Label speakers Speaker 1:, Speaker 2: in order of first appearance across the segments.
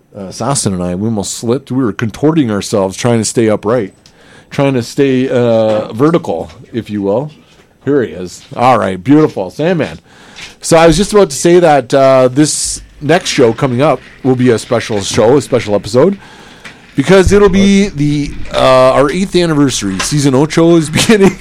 Speaker 1: Assassin and I, we almost slipped. We were contorting ourselves trying to stay upright, trying to stay vertical, if you will. Here he is. All right, beautiful. Sandman. So I was just about to say that this next show coming up will be a special show, a special episode, because it'll be our 8th anniversary. Season 8 is beginning.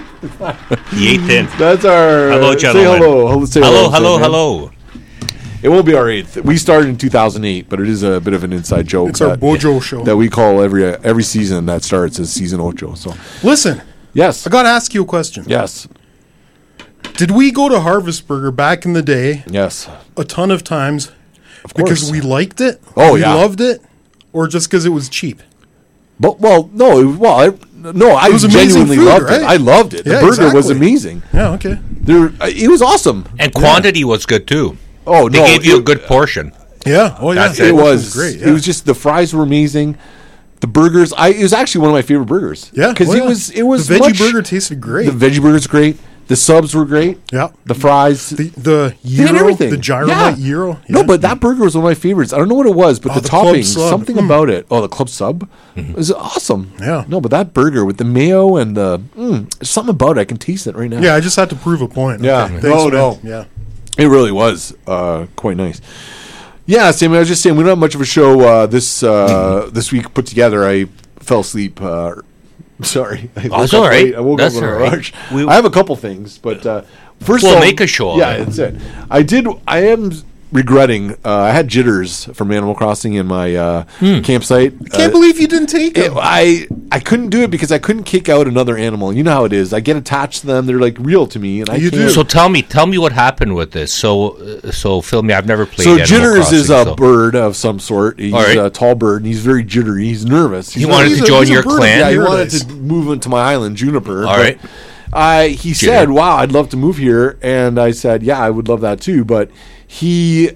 Speaker 2: The 8th.
Speaker 1: That's our...
Speaker 2: Hello, gentlemen.
Speaker 1: Say hello. Say
Speaker 2: Hello.
Speaker 1: It won't be our 8th. We started in 2008, but it is a bit of an inside joke.
Speaker 3: It's our Bojo show.
Speaker 1: That we call every season that starts as Season 8. So,
Speaker 3: listen.
Speaker 1: Yes.
Speaker 3: I got to ask you a question.
Speaker 1: Yes.
Speaker 3: Did we go to Harvest Burger back in the day?
Speaker 1: Yes.
Speaker 3: A ton of times.
Speaker 1: Of
Speaker 3: because
Speaker 1: course.
Speaker 3: we liked it?
Speaker 1: Oh,
Speaker 3: we
Speaker 1: yeah.
Speaker 3: loved it? Or just because it was cheap?
Speaker 1: But no. I
Speaker 3: was amazing
Speaker 1: genuinely
Speaker 3: food,
Speaker 1: loved
Speaker 3: right?
Speaker 1: it. I loved it.
Speaker 3: Yeah,
Speaker 1: the burger was
Speaker 3: exactly.
Speaker 1: amazing.
Speaker 3: Yeah, okay.
Speaker 1: It was awesome.
Speaker 2: And quantity was good too.
Speaker 1: Oh,
Speaker 2: They gave you a good portion.
Speaker 3: Yeah. Oh, yeah.
Speaker 2: That's
Speaker 1: It was
Speaker 3: great.
Speaker 1: It was just the fries were amazing. The burgers, it was actually one of my favorite burgers.
Speaker 3: Yeah,
Speaker 1: because it was
Speaker 3: the veggie burger tasted great.
Speaker 1: The veggie burger's great. The subs were great.
Speaker 3: Yeah.
Speaker 1: The fries,
Speaker 3: the
Speaker 1: they had
Speaker 3: gyro,
Speaker 1: everything.
Speaker 3: the gyromite gyro.
Speaker 1: No,
Speaker 3: Yeah.
Speaker 1: but that burger was one of my favorites. I don't know what it was, but the
Speaker 3: the club
Speaker 1: toppings,
Speaker 3: sub.
Speaker 1: something about it. Oh, the club sub was awesome.
Speaker 3: Yeah.
Speaker 1: No, but that burger with the mayo and the something about it, I can taste it right now.
Speaker 3: Yeah, I just had to prove a point.
Speaker 1: Yeah.
Speaker 3: Okay.
Speaker 1: No,
Speaker 3: Thanks,
Speaker 1: no.
Speaker 3: man. Yeah.
Speaker 1: It really was quite nice. Yeah, Sammy, I was just saying we don't have much of a show this week put together. I fell asleep. Sorry. I woke
Speaker 2: it's
Speaker 1: up
Speaker 2: all right.
Speaker 1: late. I woke
Speaker 2: That's
Speaker 1: up in a
Speaker 2: all right.
Speaker 1: rush.
Speaker 2: We-
Speaker 1: I have a couple things, but first
Speaker 2: We'll
Speaker 1: of all,
Speaker 2: make a show of
Speaker 1: Yeah,
Speaker 2: it.
Speaker 1: that's it. I am regretting. I had jitters from Animal Crossing in my campsite.
Speaker 3: Can't believe you didn't take it.
Speaker 1: I couldn't do it because I couldn't kick out another animal. You know how it is. I get attached to them. They're like real to me, and I
Speaker 3: You
Speaker 1: can't.
Speaker 3: do.
Speaker 2: So tell me what happened with this. So fill me. I've never played.
Speaker 1: So
Speaker 2: Animal
Speaker 1: jitters
Speaker 2: Crossing,
Speaker 1: is a
Speaker 2: so-
Speaker 1: bird of some sort. He's
Speaker 2: All right.
Speaker 1: a tall bird, and he's very jittery. He's nervous.
Speaker 2: He wanted
Speaker 3: he's
Speaker 2: to
Speaker 3: a-
Speaker 2: join
Speaker 3: he's a
Speaker 2: your
Speaker 3: bird of
Speaker 2: clan.
Speaker 1: Yeah, he
Speaker 3: Paradise.
Speaker 1: wanted to move into my island, Juniper.
Speaker 2: All
Speaker 1: but,
Speaker 2: right.
Speaker 1: he said, "Wow, I'd love to move here," and I said, "Yeah, I would love that too." But he,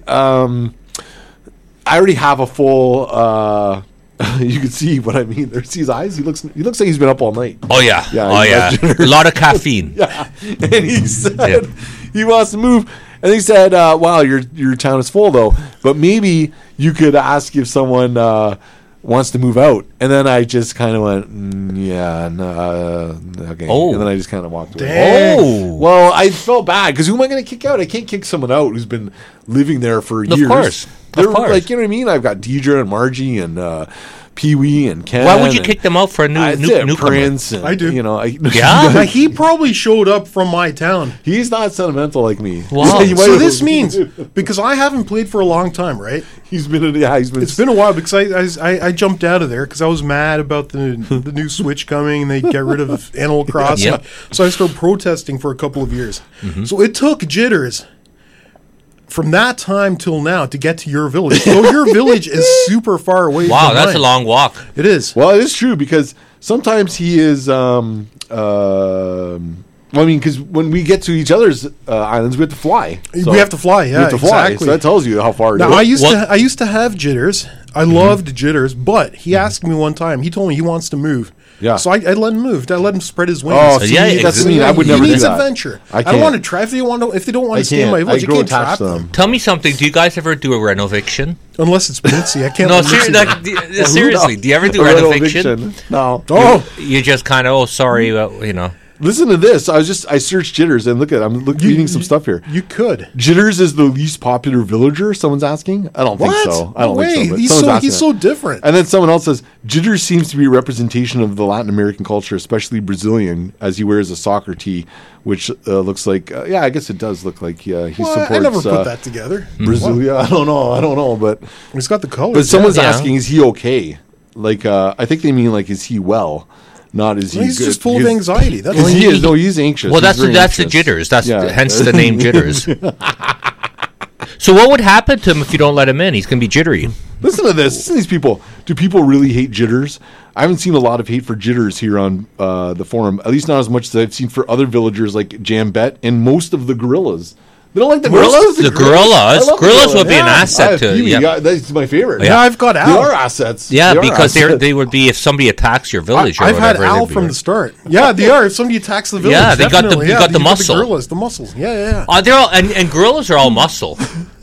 Speaker 1: I already have a full. You can see what I mean. There's his eyes. He looks like he's been up all night.
Speaker 2: Oh yeah.
Speaker 1: Yeah,
Speaker 2: Oh
Speaker 1: he
Speaker 2: yeah.
Speaker 1: has jitters.
Speaker 2: A lot of caffeine.
Speaker 1: Yeah, and he said he wants to move, and he said, "Wow, your town is full though, but maybe you could ask if someone wants to move out." And then I just kind of went, "Yeah, no, okay."
Speaker 2: Oh.
Speaker 1: And then I just kind of walked away.
Speaker 3: Dang.
Speaker 2: Oh.
Speaker 1: Well, I felt bad because who am I going to kick out? I can't kick someone out who's been living there for years.
Speaker 2: course.
Speaker 1: They're
Speaker 2: Of course.
Speaker 1: like, you know what I mean? I've got Deidre and Margie and Pee Wee and Ken.
Speaker 2: Why would you
Speaker 1: and-
Speaker 2: kick them out for a newcomer?
Speaker 1: Prince. And,
Speaker 3: I do.
Speaker 1: You know,
Speaker 2: Yeah?
Speaker 3: He probably showed up from my town.
Speaker 1: He's not sentimental like me.
Speaker 2: Wow.
Speaker 1: He might
Speaker 3: So
Speaker 1: have-
Speaker 3: this means, because I haven't played for a long time, right?
Speaker 1: he's been.
Speaker 3: It's been a while because I jumped out of there because I was mad about the new Switch coming and they get rid of Animal Crossing.
Speaker 2: Yep.
Speaker 3: So I started protesting for a couple of years. So it took jitters from that time till now to get to your village. So your village is super far away.
Speaker 2: Wow,
Speaker 3: from
Speaker 2: that's
Speaker 3: mine.
Speaker 2: a long walk.
Speaker 3: It is.
Speaker 1: Well, it is true because sometimes he is. Well, I mean, because when we get to each other's islands, we have to fly. So
Speaker 3: We have to fly.
Speaker 1: we
Speaker 3: Yeah,
Speaker 1: have to fly.
Speaker 3: exactly.
Speaker 1: So that tells you how far.
Speaker 3: Now,
Speaker 1: it
Speaker 3: I
Speaker 1: is.
Speaker 3: used to have jitters. I loved jitters, but he asked me one time. He told me he wants to move.
Speaker 1: Yeah.
Speaker 3: So I let him move. I let him spread his wings.
Speaker 1: Oh, see,
Speaker 2: Yeah,
Speaker 1: that's
Speaker 2: exactly.
Speaker 1: me. I would never
Speaker 3: he
Speaker 1: do
Speaker 3: needs
Speaker 1: that.
Speaker 3: adventure.
Speaker 1: I
Speaker 3: I don't
Speaker 1: can't.
Speaker 3: want to trap. If they don't want
Speaker 1: I
Speaker 3: to stay in my
Speaker 1: can't.
Speaker 3: village,
Speaker 1: I
Speaker 3: you
Speaker 1: grow
Speaker 3: can't
Speaker 1: attached
Speaker 3: trap
Speaker 1: to
Speaker 3: them.
Speaker 1: them.
Speaker 2: Tell me something. Do you guys ever do a renovation?
Speaker 3: Unless it's Mitzi. I can't.
Speaker 2: No,
Speaker 3: let Mitzi do it.
Speaker 2: seriously. Do you ever do
Speaker 1: A
Speaker 2: renovation?
Speaker 1: No.
Speaker 3: Oh,
Speaker 2: You just kind of, sorry, you know.
Speaker 1: Listen to this. I searched jitters and look at. I'm reading some stuff here.
Speaker 3: you could.
Speaker 1: Jitters is the least popular villager. Someone's asking. I don't think
Speaker 3: What?
Speaker 1: so. I don't
Speaker 3: No way.
Speaker 1: think so. But
Speaker 3: He's
Speaker 1: someone's
Speaker 3: so
Speaker 1: asking
Speaker 3: he's
Speaker 1: that.
Speaker 3: so different.
Speaker 1: And then someone else says, Jitters seems to be a representation of the Latin American culture, especially Brazilian, as he wears a soccer tee, which looks like, I guess it does look like he
Speaker 3: Well,
Speaker 1: supports
Speaker 3: I never put that together.
Speaker 1: Brasilia. I don't know, but
Speaker 3: He's got the colors.
Speaker 1: but someone's
Speaker 2: Yeah.
Speaker 1: asking, is he okay? Like, I think they mean like, is he well? Not is he
Speaker 3: He's
Speaker 1: good?
Speaker 3: just full of
Speaker 1: Because-
Speaker 3: anxiety. That's
Speaker 1: Because
Speaker 3: all.
Speaker 1: he is. No, he's anxious.
Speaker 2: Well,
Speaker 1: He's
Speaker 2: that's
Speaker 1: very
Speaker 2: the
Speaker 1: anxious.
Speaker 2: jitters. That's
Speaker 1: Yeah.
Speaker 2: hence the name jitters. So what would happen to him if you don't let him in? He's going to be jittery.
Speaker 1: Listen to this. Listen to these people. Do people really hate jitters? I haven't seen a lot of hate for jitters here on the forum. At least not as much as I've seen for other villagers like Jambet and most of the gorillas. They don't like the gorillas.
Speaker 2: The
Speaker 1: I
Speaker 2: gorillas.
Speaker 1: love the
Speaker 2: Gorillas would be an
Speaker 1: Yeah.
Speaker 2: asset to.
Speaker 1: Pee-wee,
Speaker 2: Yeah,
Speaker 1: that's my favorite.
Speaker 3: Yeah, I've got
Speaker 1: They
Speaker 3: Al.
Speaker 1: are assets.
Speaker 2: yeah,
Speaker 1: They are
Speaker 2: because
Speaker 1: assets.
Speaker 2: they would be if somebody attacks your village or
Speaker 3: I've had
Speaker 2: whatever.
Speaker 3: Al
Speaker 2: they'd be
Speaker 3: from
Speaker 2: right.
Speaker 3: the start. Yeah, they are. If somebody attacks the village,
Speaker 2: Yeah, they got the-
Speaker 3: definitely.
Speaker 2: you got the
Speaker 3: you
Speaker 2: muscle.
Speaker 3: gorillas, the muscles. Yeah.
Speaker 2: They're all and gorillas are all muscle.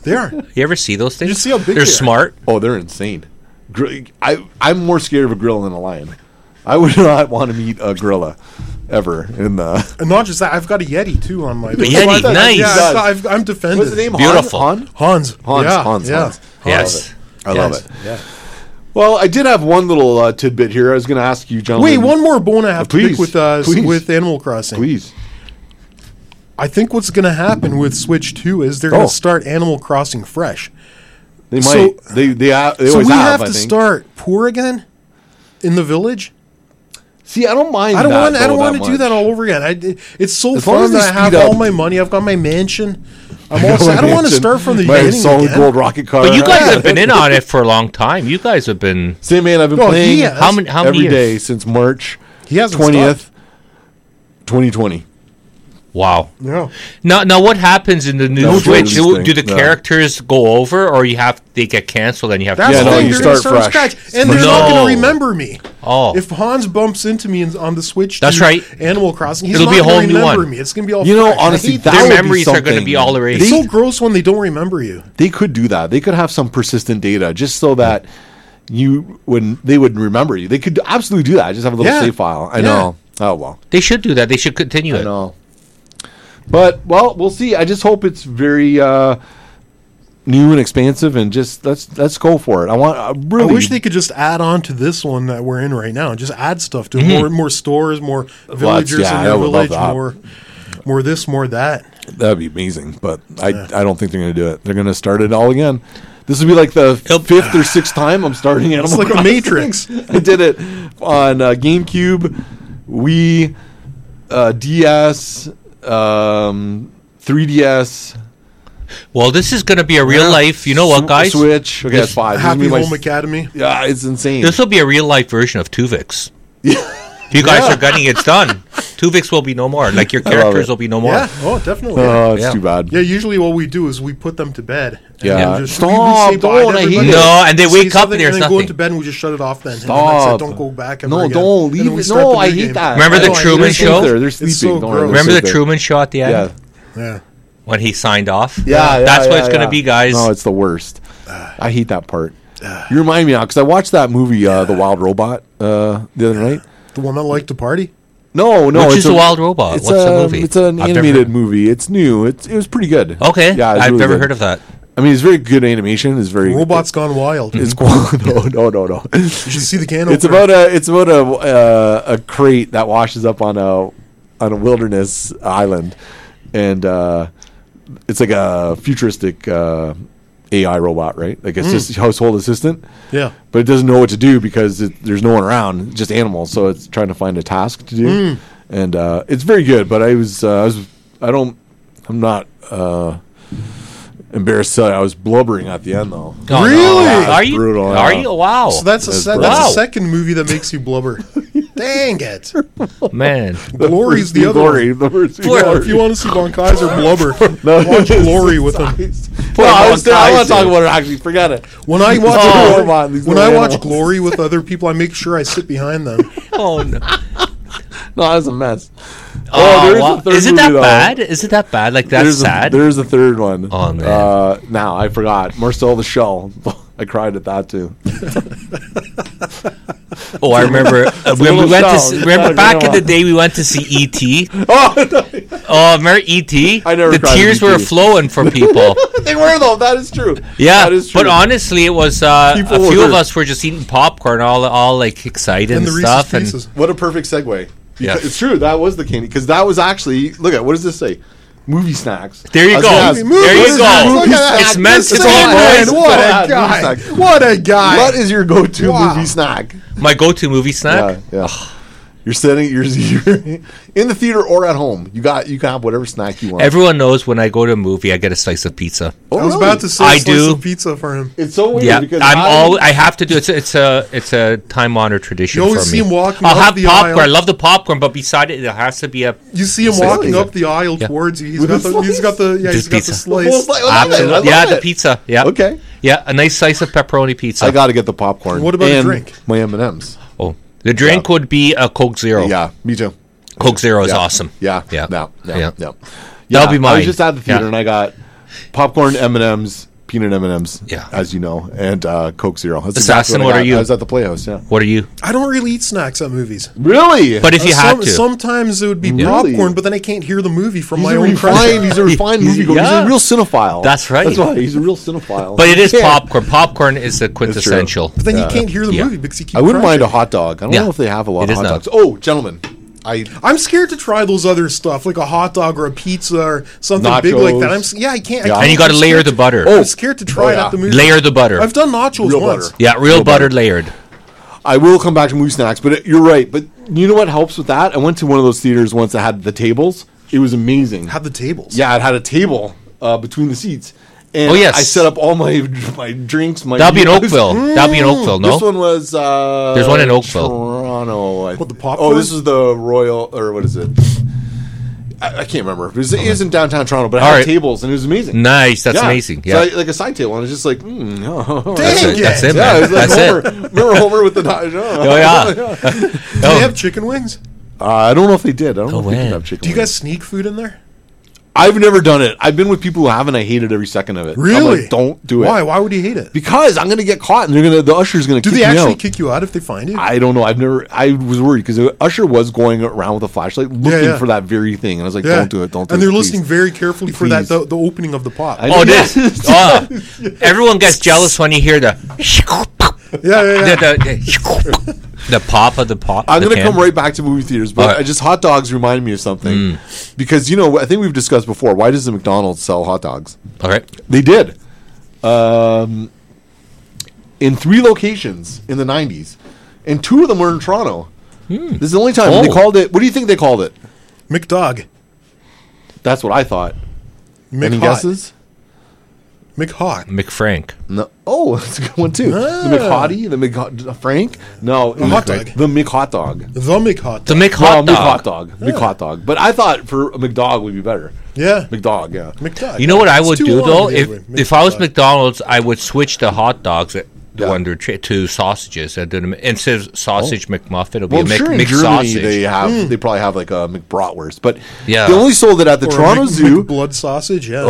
Speaker 3: They are.
Speaker 2: You ever see those things?
Speaker 3: You see how big they
Speaker 2: They're
Speaker 3: are.
Speaker 2: smart.
Speaker 1: Oh, they're insane. I'm more scared of a gorilla than a lion. I would not want to meet a gorilla ever.
Speaker 3: And not just that, I've got a Yeti too on my.
Speaker 2: Yeti, nice.
Speaker 3: Yeah, I'm defended.
Speaker 1: What's the name?
Speaker 2: Beautiful.
Speaker 3: Hans. Yeah,
Speaker 1: Hans.
Speaker 2: Yes.
Speaker 1: I love it.
Speaker 3: Yeah.
Speaker 1: Well, I did have one little tidbit here. I was going to ask you, gentlemen.
Speaker 3: Wait, one more bone I have to
Speaker 1: Please,
Speaker 3: pick
Speaker 1: please.
Speaker 3: with Animal Crossing.
Speaker 1: Please.
Speaker 3: I think what's going to happen with Switch 2 is they're going
Speaker 1: Oh.
Speaker 3: to start Animal Crossing fresh.
Speaker 1: They might.
Speaker 3: So-
Speaker 1: They always
Speaker 3: So we
Speaker 1: have,
Speaker 3: have
Speaker 1: I
Speaker 3: to
Speaker 1: think.
Speaker 3: start poor again in the village.
Speaker 1: See, I don't mind
Speaker 3: I don't
Speaker 1: that,
Speaker 3: want. I don't
Speaker 1: though,
Speaker 3: want
Speaker 1: that
Speaker 3: to do
Speaker 1: much.
Speaker 3: that all over again. It's so
Speaker 1: As long as
Speaker 3: fun
Speaker 1: they
Speaker 3: that I have
Speaker 1: speed up-
Speaker 3: all my money. I've got my mansion. I'm all set. I don't want to start from the
Speaker 1: My
Speaker 3: beginning
Speaker 1: solid
Speaker 3: again.
Speaker 1: gold rocket car.
Speaker 2: But you guys have been in on it for a long time. You guys have been.
Speaker 1: Same man. I've been
Speaker 3: No, he
Speaker 1: playing
Speaker 3: has.
Speaker 2: How many
Speaker 1: every
Speaker 2: years?
Speaker 1: day since March
Speaker 3: He hasn't
Speaker 1: 20th,
Speaker 3: stopped.
Speaker 1: 2020.
Speaker 2: Wow.
Speaker 3: Yeah.
Speaker 2: Now what happens in the new
Speaker 1: No
Speaker 2: Switch?
Speaker 1: choices
Speaker 2: Do the
Speaker 1: thing, no.
Speaker 2: characters go over, or they get canceled and you have
Speaker 3: That's
Speaker 1: Yeah,
Speaker 3: the
Speaker 1: no,
Speaker 3: thing.
Speaker 1: you
Speaker 3: They're gonna
Speaker 1: start
Speaker 3: start from
Speaker 1: fresh.
Speaker 3: scratch, and they're not
Speaker 2: No.
Speaker 3: going to remember me.
Speaker 2: Oh.
Speaker 3: If Hans bumps into me on the Switch,
Speaker 2: That's
Speaker 3: to
Speaker 2: right.
Speaker 3: Animal Crossing, he's
Speaker 2: It'll
Speaker 3: not
Speaker 2: be a
Speaker 3: gonna
Speaker 2: whole new
Speaker 3: remember
Speaker 2: one.
Speaker 3: me. It's going to be all.
Speaker 1: You know,
Speaker 3: fresh. I
Speaker 1: honestly,
Speaker 3: hate
Speaker 1: that
Speaker 2: Their
Speaker 1: would be
Speaker 2: memories are going to
Speaker 1: something.
Speaker 2: be all erased.
Speaker 3: It's so gross when they don't remember you.
Speaker 1: They could do that. They could have some persistent data just so that when they would remember you. They could absolutely do that. Just have a little
Speaker 3: Yeah.
Speaker 1: save file. I
Speaker 3: Yeah.
Speaker 1: know. Oh well.
Speaker 2: They should do that. They should continue
Speaker 1: I
Speaker 2: it.
Speaker 1: know. But well, we'll see. I just hope it's very new and expansive, and just let's go for it. I really
Speaker 3: I wish they could just add on to this one that we're in right now. Just add stuff to it. More stores, more villagers
Speaker 1: yeah,
Speaker 3: in
Speaker 1: I
Speaker 3: your
Speaker 1: would love
Speaker 3: village,
Speaker 1: that.
Speaker 3: more this, more that.
Speaker 1: That'd be amazing, but I don't think they're going to do it. They're going to start it all again. This will be like the fifth or sixth time I'm starting Animal
Speaker 3: It's like a
Speaker 1: Crossing.
Speaker 3: Matrix.
Speaker 1: I did it on GameCube, Wii, DS, 3DS.
Speaker 2: Well, this is going to be a real life. You know what, guys?
Speaker 1: Switch. Okay, that's five. This is
Speaker 3: Happy
Speaker 1: gonna be my
Speaker 3: Home Academy.
Speaker 1: Yeah, it's insane.
Speaker 2: This will be a real life version of Tuvix. You guys are getting it's done. Tuvix will be no more. Like your
Speaker 1: love
Speaker 2: characters
Speaker 1: it.
Speaker 2: will be no more.
Speaker 3: Yeah. Oh, definitely.
Speaker 1: Oh, it's
Speaker 2: Yeah.
Speaker 1: too bad.
Speaker 3: Yeah, usually what we do is we put them to bed. And
Speaker 1: Yeah.
Speaker 3: we just,
Speaker 1: Stop,
Speaker 3: we say bye to
Speaker 1: don't, I hate
Speaker 3: everybody.
Speaker 1: it.
Speaker 2: No, and they
Speaker 3: Say
Speaker 2: wake up
Speaker 3: something
Speaker 2: and there's
Speaker 3: then go
Speaker 2: nothing.
Speaker 3: into bed and we just shut it off then. And then
Speaker 1: Stop.
Speaker 3: that's it. Don't go back ever
Speaker 1: No,
Speaker 3: again.
Speaker 1: don't
Speaker 3: And then
Speaker 1: leave
Speaker 3: we
Speaker 1: it.
Speaker 3: start
Speaker 1: No,
Speaker 3: the
Speaker 1: I
Speaker 3: new
Speaker 1: hate
Speaker 3: game.
Speaker 1: that.
Speaker 2: Remember the
Speaker 3: No, I
Speaker 2: Truman
Speaker 3: hate
Speaker 1: They're
Speaker 2: Show?
Speaker 1: They're
Speaker 3: It's
Speaker 1: sleeping.
Speaker 3: so
Speaker 1: Don't worry,
Speaker 3: gross.
Speaker 2: Remember
Speaker 1: they're
Speaker 2: the
Speaker 1: there.
Speaker 2: Truman Show at the end
Speaker 1: Yeah.
Speaker 3: Yeah.
Speaker 2: when he signed off?
Speaker 1: Yeah,
Speaker 2: That's what
Speaker 1: yeah,
Speaker 2: it's going to be, guys.
Speaker 1: No, it's the worst. I hate that part. You remind me now because I watched that movie, The Wild Robot, the other night.
Speaker 3: The one that liked to party?
Speaker 1: No,
Speaker 2: Which
Speaker 1: it's
Speaker 2: is The Wild Robot?
Speaker 1: It's
Speaker 2: What's the
Speaker 1: a,
Speaker 2: movie?
Speaker 1: It's an
Speaker 2: I've never
Speaker 1: animated
Speaker 2: heard-
Speaker 1: movie. It's new. It was pretty good.
Speaker 2: Okay.
Speaker 1: Yeah, it's
Speaker 2: I've
Speaker 1: really
Speaker 2: never
Speaker 1: good.
Speaker 2: heard of that.
Speaker 1: I mean, it's very good animation. It's very
Speaker 3: Robots Gone Wild.
Speaker 1: It's cool. No.
Speaker 3: You should see the can
Speaker 1: It's
Speaker 3: opener.
Speaker 1: about a crate that washes up on a wilderness island, and it's like a futuristic AI robot, right? Like a household assistant.
Speaker 3: Yeah.
Speaker 1: But it doesn't know what to do because there's no one around, just animals. So it's trying to find a task to do, and it's very good. But I'm not embarrassed to say I was blubbering at the end though.
Speaker 2: Oh,
Speaker 3: Really?
Speaker 2: No. Are you?
Speaker 1: brutal,
Speaker 2: Are
Speaker 1: yeah.
Speaker 2: you? Wow.
Speaker 3: So that's
Speaker 1: That's
Speaker 3: a
Speaker 2: brutal.
Speaker 3: second movie that makes you blubber. Dang it.
Speaker 2: Man.
Speaker 3: Glory's the other
Speaker 1: Glory.
Speaker 3: one.
Speaker 1: The first
Speaker 3: Yeah, if you want to see Von Kaiser blubber, watch Glory with him.
Speaker 1: No, I want to talk about it. Actually, forget it.
Speaker 3: When I watch
Speaker 1: Oh, come on, these
Speaker 3: when
Speaker 1: little
Speaker 3: I watch
Speaker 1: animals.
Speaker 3: Glory with other people, I make sure I sit behind them.
Speaker 2: Oh, no.
Speaker 1: No, that's a mess.
Speaker 2: Oh,
Speaker 1: there is
Speaker 2: wow.
Speaker 1: a third
Speaker 2: Is it that
Speaker 1: movie, though.
Speaker 2: bad? Is it that bad? Like, that's sad?
Speaker 1: There's a third one.
Speaker 2: Oh, man.
Speaker 1: Now I forgot. Marcel the Shell. I cried at that too.
Speaker 2: Oh, I remember. We
Speaker 1: little
Speaker 2: went to
Speaker 1: show.
Speaker 2: see,
Speaker 1: It's
Speaker 2: remember
Speaker 1: not
Speaker 2: back in
Speaker 1: grandma.
Speaker 2: the day we went to see E.T.
Speaker 1: Oh,
Speaker 2: Oh, remember E.T.?
Speaker 1: I never
Speaker 2: The
Speaker 1: cried at
Speaker 2: tears were
Speaker 1: E.T..
Speaker 2: flowing for people.
Speaker 1: they were though. That is true.
Speaker 2: Yeah,
Speaker 1: that is true.
Speaker 2: but honestly, it was a
Speaker 1: People
Speaker 2: few
Speaker 1: were
Speaker 2: of
Speaker 1: hurt.
Speaker 2: us were just eating popcorn, all like excited
Speaker 3: And
Speaker 2: and,
Speaker 3: the Reese's
Speaker 2: stuff. And
Speaker 3: Pieces.
Speaker 1: What a perfect segue.
Speaker 2: Yeah.
Speaker 1: It's true. That was the candy because that was actually look at what does this say? Movie snacks.
Speaker 2: There you
Speaker 1: I was
Speaker 2: go.
Speaker 1: gonna ask,
Speaker 2: There
Speaker 1: what
Speaker 2: you
Speaker 1: is
Speaker 2: go.
Speaker 1: your movie
Speaker 3: Look at
Speaker 1: snack?
Speaker 2: It's meant
Speaker 1: This
Speaker 2: to
Speaker 1: is
Speaker 2: be,
Speaker 1: all
Speaker 2: boys.
Speaker 1: right.
Speaker 3: What
Speaker 1: Yeah,
Speaker 3: a guy!
Speaker 1: movie snack.
Speaker 3: What a guy!
Speaker 1: What is your go-to
Speaker 3: Wow.
Speaker 1: movie snack?
Speaker 2: my go-to movie snack.
Speaker 1: Yeah. You're sitting. You're in the theater or at home. You can have whatever snack you want.
Speaker 2: Everyone knows when I go to a movie, I get a slice of pizza.
Speaker 1: Oh,
Speaker 3: I was
Speaker 1: really?
Speaker 3: about to say
Speaker 2: I
Speaker 3: slice
Speaker 2: do.
Speaker 3: of pizza for him.
Speaker 1: It's so weird
Speaker 2: Yeah,
Speaker 1: because
Speaker 2: I have to do it. It's a time-honored tradition
Speaker 3: You always
Speaker 2: for
Speaker 3: see
Speaker 2: me.
Speaker 3: him walking
Speaker 2: I'll
Speaker 3: up
Speaker 2: have
Speaker 3: the
Speaker 2: popcorn. I
Speaker 3: aisle.
Speaker 2: love the popcorn, but beside it, there has to be a
Speaker 3: You see him
Speaker 2: Slice
Speaker 3: walking
Speaker 2: pizza.
Speaker 3: up the aisle
Speaker 2: Yeah.
Speaker 3: towards you.
Speaker 1: With a slice?
Speaker 3: He's got the
Speaker 2: Just pizza.
Speaker 3: slice.
Speaker 2: absolute. Yeah, the pizza. Yeah.
Speaker 1: Okay.
Speaker 2: Yeah, a nice slice of pepperoni pizza.
Speaker 1: I got to get the popcorn.
Speaker 3: What about a
Speaker 1: and
Speaker 3: drink?
Speaker 1: My M&Ms.
Speaker 2: Oh, the drink would be a Coke Zero.
Speaker 1: Yeah, me too.
Speaker 2: Coke Zero is
Speaker 1: Yeah.
Speaker 2: awesome.
Speaker 1: Yeah,
Speaker 2: Yeah.
Speaker 1: yeah.
Speaker 2: Yeah.
Speaker 1: Yeah.
Speaker 2: That'll be
Speaker 1: I
Speaker 2: mine.
Speaker 1: was just at the theater
Speaker 2: Yeah.
Speaker 1: and I got popcorn, M&Ms, peanut M&Ms.
Speaker 2: Yeah.
Speaker 1: as you know, and Coke Zero. That's
Speaker 2: Assassin,
Speaker 1: I
Speaker 2: what
Speaker 1: got.
Speaker 2: are you?
Speaker 1: I was at the Playhouse. Yeah.
Speaker 2: What are you?
Speaker 3: I don't really eat snacks at movies.
Speaker 1: Really?
Speaker 2: But if you had to,
Speaker 3: Sometimes it would be
Speaker 1: Really?
Speaker 3: popcorn, but then I can't hear the movie from
Speaker 1: he's
Speaker 3: my
Speaker 1: a
Speaker 3: own
Speaker 1: refined. He's a refined movie goer. He's
Speaker 2: Yeah.
Speaker 1: a real cinephile.
Speaker 2: That's right.
Speaker 1: That's why he's a real cinephile.
Speaker 2: but it is
Speaker 1: Yeah.
Speaker 2: popcorn. Popcorn is the quintessential.
Speaker 3: But then you can't hear the
Speaker 2: Yeah.
Speaker 3: movie because you keep
Speaker 1: I wouldn't mind a
Speaker 3: crunching.
Speaker 1: hot dog. I don't
Speaker 2: Yeah.
Speaker 1: know if they have a lot
Speaker 2: It
Speaker 1: of
Speaker 2: is
Speaker 1: hot
Speaker 2: not.
Speaker 1: dogs. Oh, gentlemen,
Speaker 3: I'm scared to try those other stuff, like a hot dog or a pizza or something big like that.
Speaker 1: Nachos.
Speaker 3: I can't.
Speaker 1: Yeah.
Speaker 3: I
Speaker 2: And you got to
Speaker 3: I'm
Speaker 2: layer
Speaker 3: scared
Speaker 2: the
Speaker 3: to-
Speaker 2: butter.
Speaker 3: I'm scared to try it
Speaker 1: yeah.
Speaker 3: at the movie.
Speaker 2: Layer the butter.
Speaker 3: I've done nachos
Speaker 1: Real
Speaker 3: once.
Speaker 1: butter.
Speaker 2: Yeah, real butter
Speaker 1: butter.
Speaker 2: layered.
Speaker 1: I will come back to movie snacks, but you're right. But you know what helps with that? I went to one of those theaters once that had the tables. It was amazing.
Speaker 3: Have the tables.
Speaker 1: Yeah, it had a table between the seats. And
Speaker 2: Oh, yes.
Speaker 1: I set up all my drinks. My
Speaker 2: That'll be in
Speaker 1: meals.
Speaker 2: Oakville. That'll be in Oakville, no?
Speaker 1: This one was.
Speaker 2: There's one in Oakville.
Speaker 1: Toronto.
Speaker 3: What, the popcorn?
Speaker 1: Oh, this is the Royal, or what is it? I can't remember. It is in downtown Toronto, but it
Speaker 2: All
Speaker 1: had
Speaker 2: right.
Speaker 1: tables and it was amazing.
Speaker 2: Nice. That's amazing. Yeah.
Speaker 1: So like a side table, and it's just like,
Speaker 3: Dang
Speaker 2: That's it.
Speaker 3: it.
Speaker 2: That's it,
Speaker 1: yeah,
Speaker 2: man.
Speaker 1: it was like
Speaker 2: That's
Speaker 1: Homer.
Speaker 2: it.
Speaker 1: Remember Homer with the
Speaker 2: Oh, yeah.
Speaker 3: Do they have chicken wings?
Speaker 1: I don't know if they did. I don't know if they
Speaker 2: man.
Speaker 1: did have chicken.
Speaker 3: Do you
Speaker 1: wings.
Speaker 3: guys sneak food in there?
Speaker 1: I've never done it. I've been with people who haven't. I hated every second of it. I'm
Speaker 3: Really?
Speaker 1: like, don't do it.
Speaker 3: Why? Why would you hate it?
Speaker 1: Because I'm going to get caught, and the usher's going to
Speaker 3: Do
Speaker 1: kick
Speaker 3: they
Speaker 1: me
Speaker 3: actually
Speaker 1: out.
Speaker 3: kick you out if they find you?
Speaker 1: I don't know. I was worried because the usher was going around with a flashlight looking
Speaker 3: yeah.
Speaker 1: for that very thing, and I was like,
Speaker 3: Yeah.
Speaker 1: don't do it, don't do it.
Speaker 3: And they're
Speaker 1: please.
Speaker 3: listening very carefully for that
Speaker 1: Please.
Speaker 3: the opening of the pop.
Speaker 1: I
Speaker 2: Oh,
Speaker 1: know.
Speaker 2: it is. Oh, everyone gets jealous when you hear the the pop of the pop.
Speaker 1: I'm
Speaker 2: the
Speaker 1: going to
Speaker 2: can.
Speaker 1: come right back to movie theaters, but
Speaker 2: All right.
Speaker 1: I just hot dogs remind me of something because I think we've discussed before. Why does the McDonald's sell hot dogs?
Speaker 2: All right.
Speaker 1: They did. In 3 locations in the 90s, and 2 of them were in Toronto. This is the only time they
Speaker 2: Oh.
Speaker 1: called it. What do you think they called it?
Speaker 3: McDog.
Speaker 1: That's what I thought. Any
Speaker 3: McHot.
Speaker 1: guesses?
Speaker 3: McHot.
Speaker 2: McFrank.
Speaker 1: No. Oh, that's a good one too.
Speaker 3: Ah.
Speaker 1: The McHottie, the Frank. No,
Speaker 3: The hot dog.
Speaker 1: The McHot dog.
Speaker 3: The McHot.
Speaker 2: The
Speaker 3: dog.
Speaker 2: McHot
Speaker 1: McHot
Speaker 2: dog.
Speaker 1: dog. McHot dog. But I thought for a McDog would be better.
Speaker 3: Yeah.
Speaker 1: McDog, yeah.
Speaker 3: McDog.
Speaker 2: You know what I
Speaker 3: It's
Speaker 2: would
Speaker 3: too
Speaker 2: do
Speaker 3: long
Speaker 2: though?
Speaker 3: to be able to
Speaker 2: If I was
Speaker 3: McDog.
Speaker 2: McDonald's, I would switch the hot dogs
Speaker 1: Yeah.
Speaker 2: to sausages. I'd do them instead of sausage McMuffin. It'll be
Speaker 1: Well,
Speaker 2: a
Speaker 1: I'm sure in
Speaker 2: Mc
Speaker 1: Germany
Speaker 2: sausage.
Speaker 1: they probably have like a McBratwurst, but
Speaker 2: Yeah.
Speaker 1: they only sold it at the
Speaker 3: Or a
Speaker 1: Toronto Zoo,
Speaker 3: McBlood sausage. Yeah.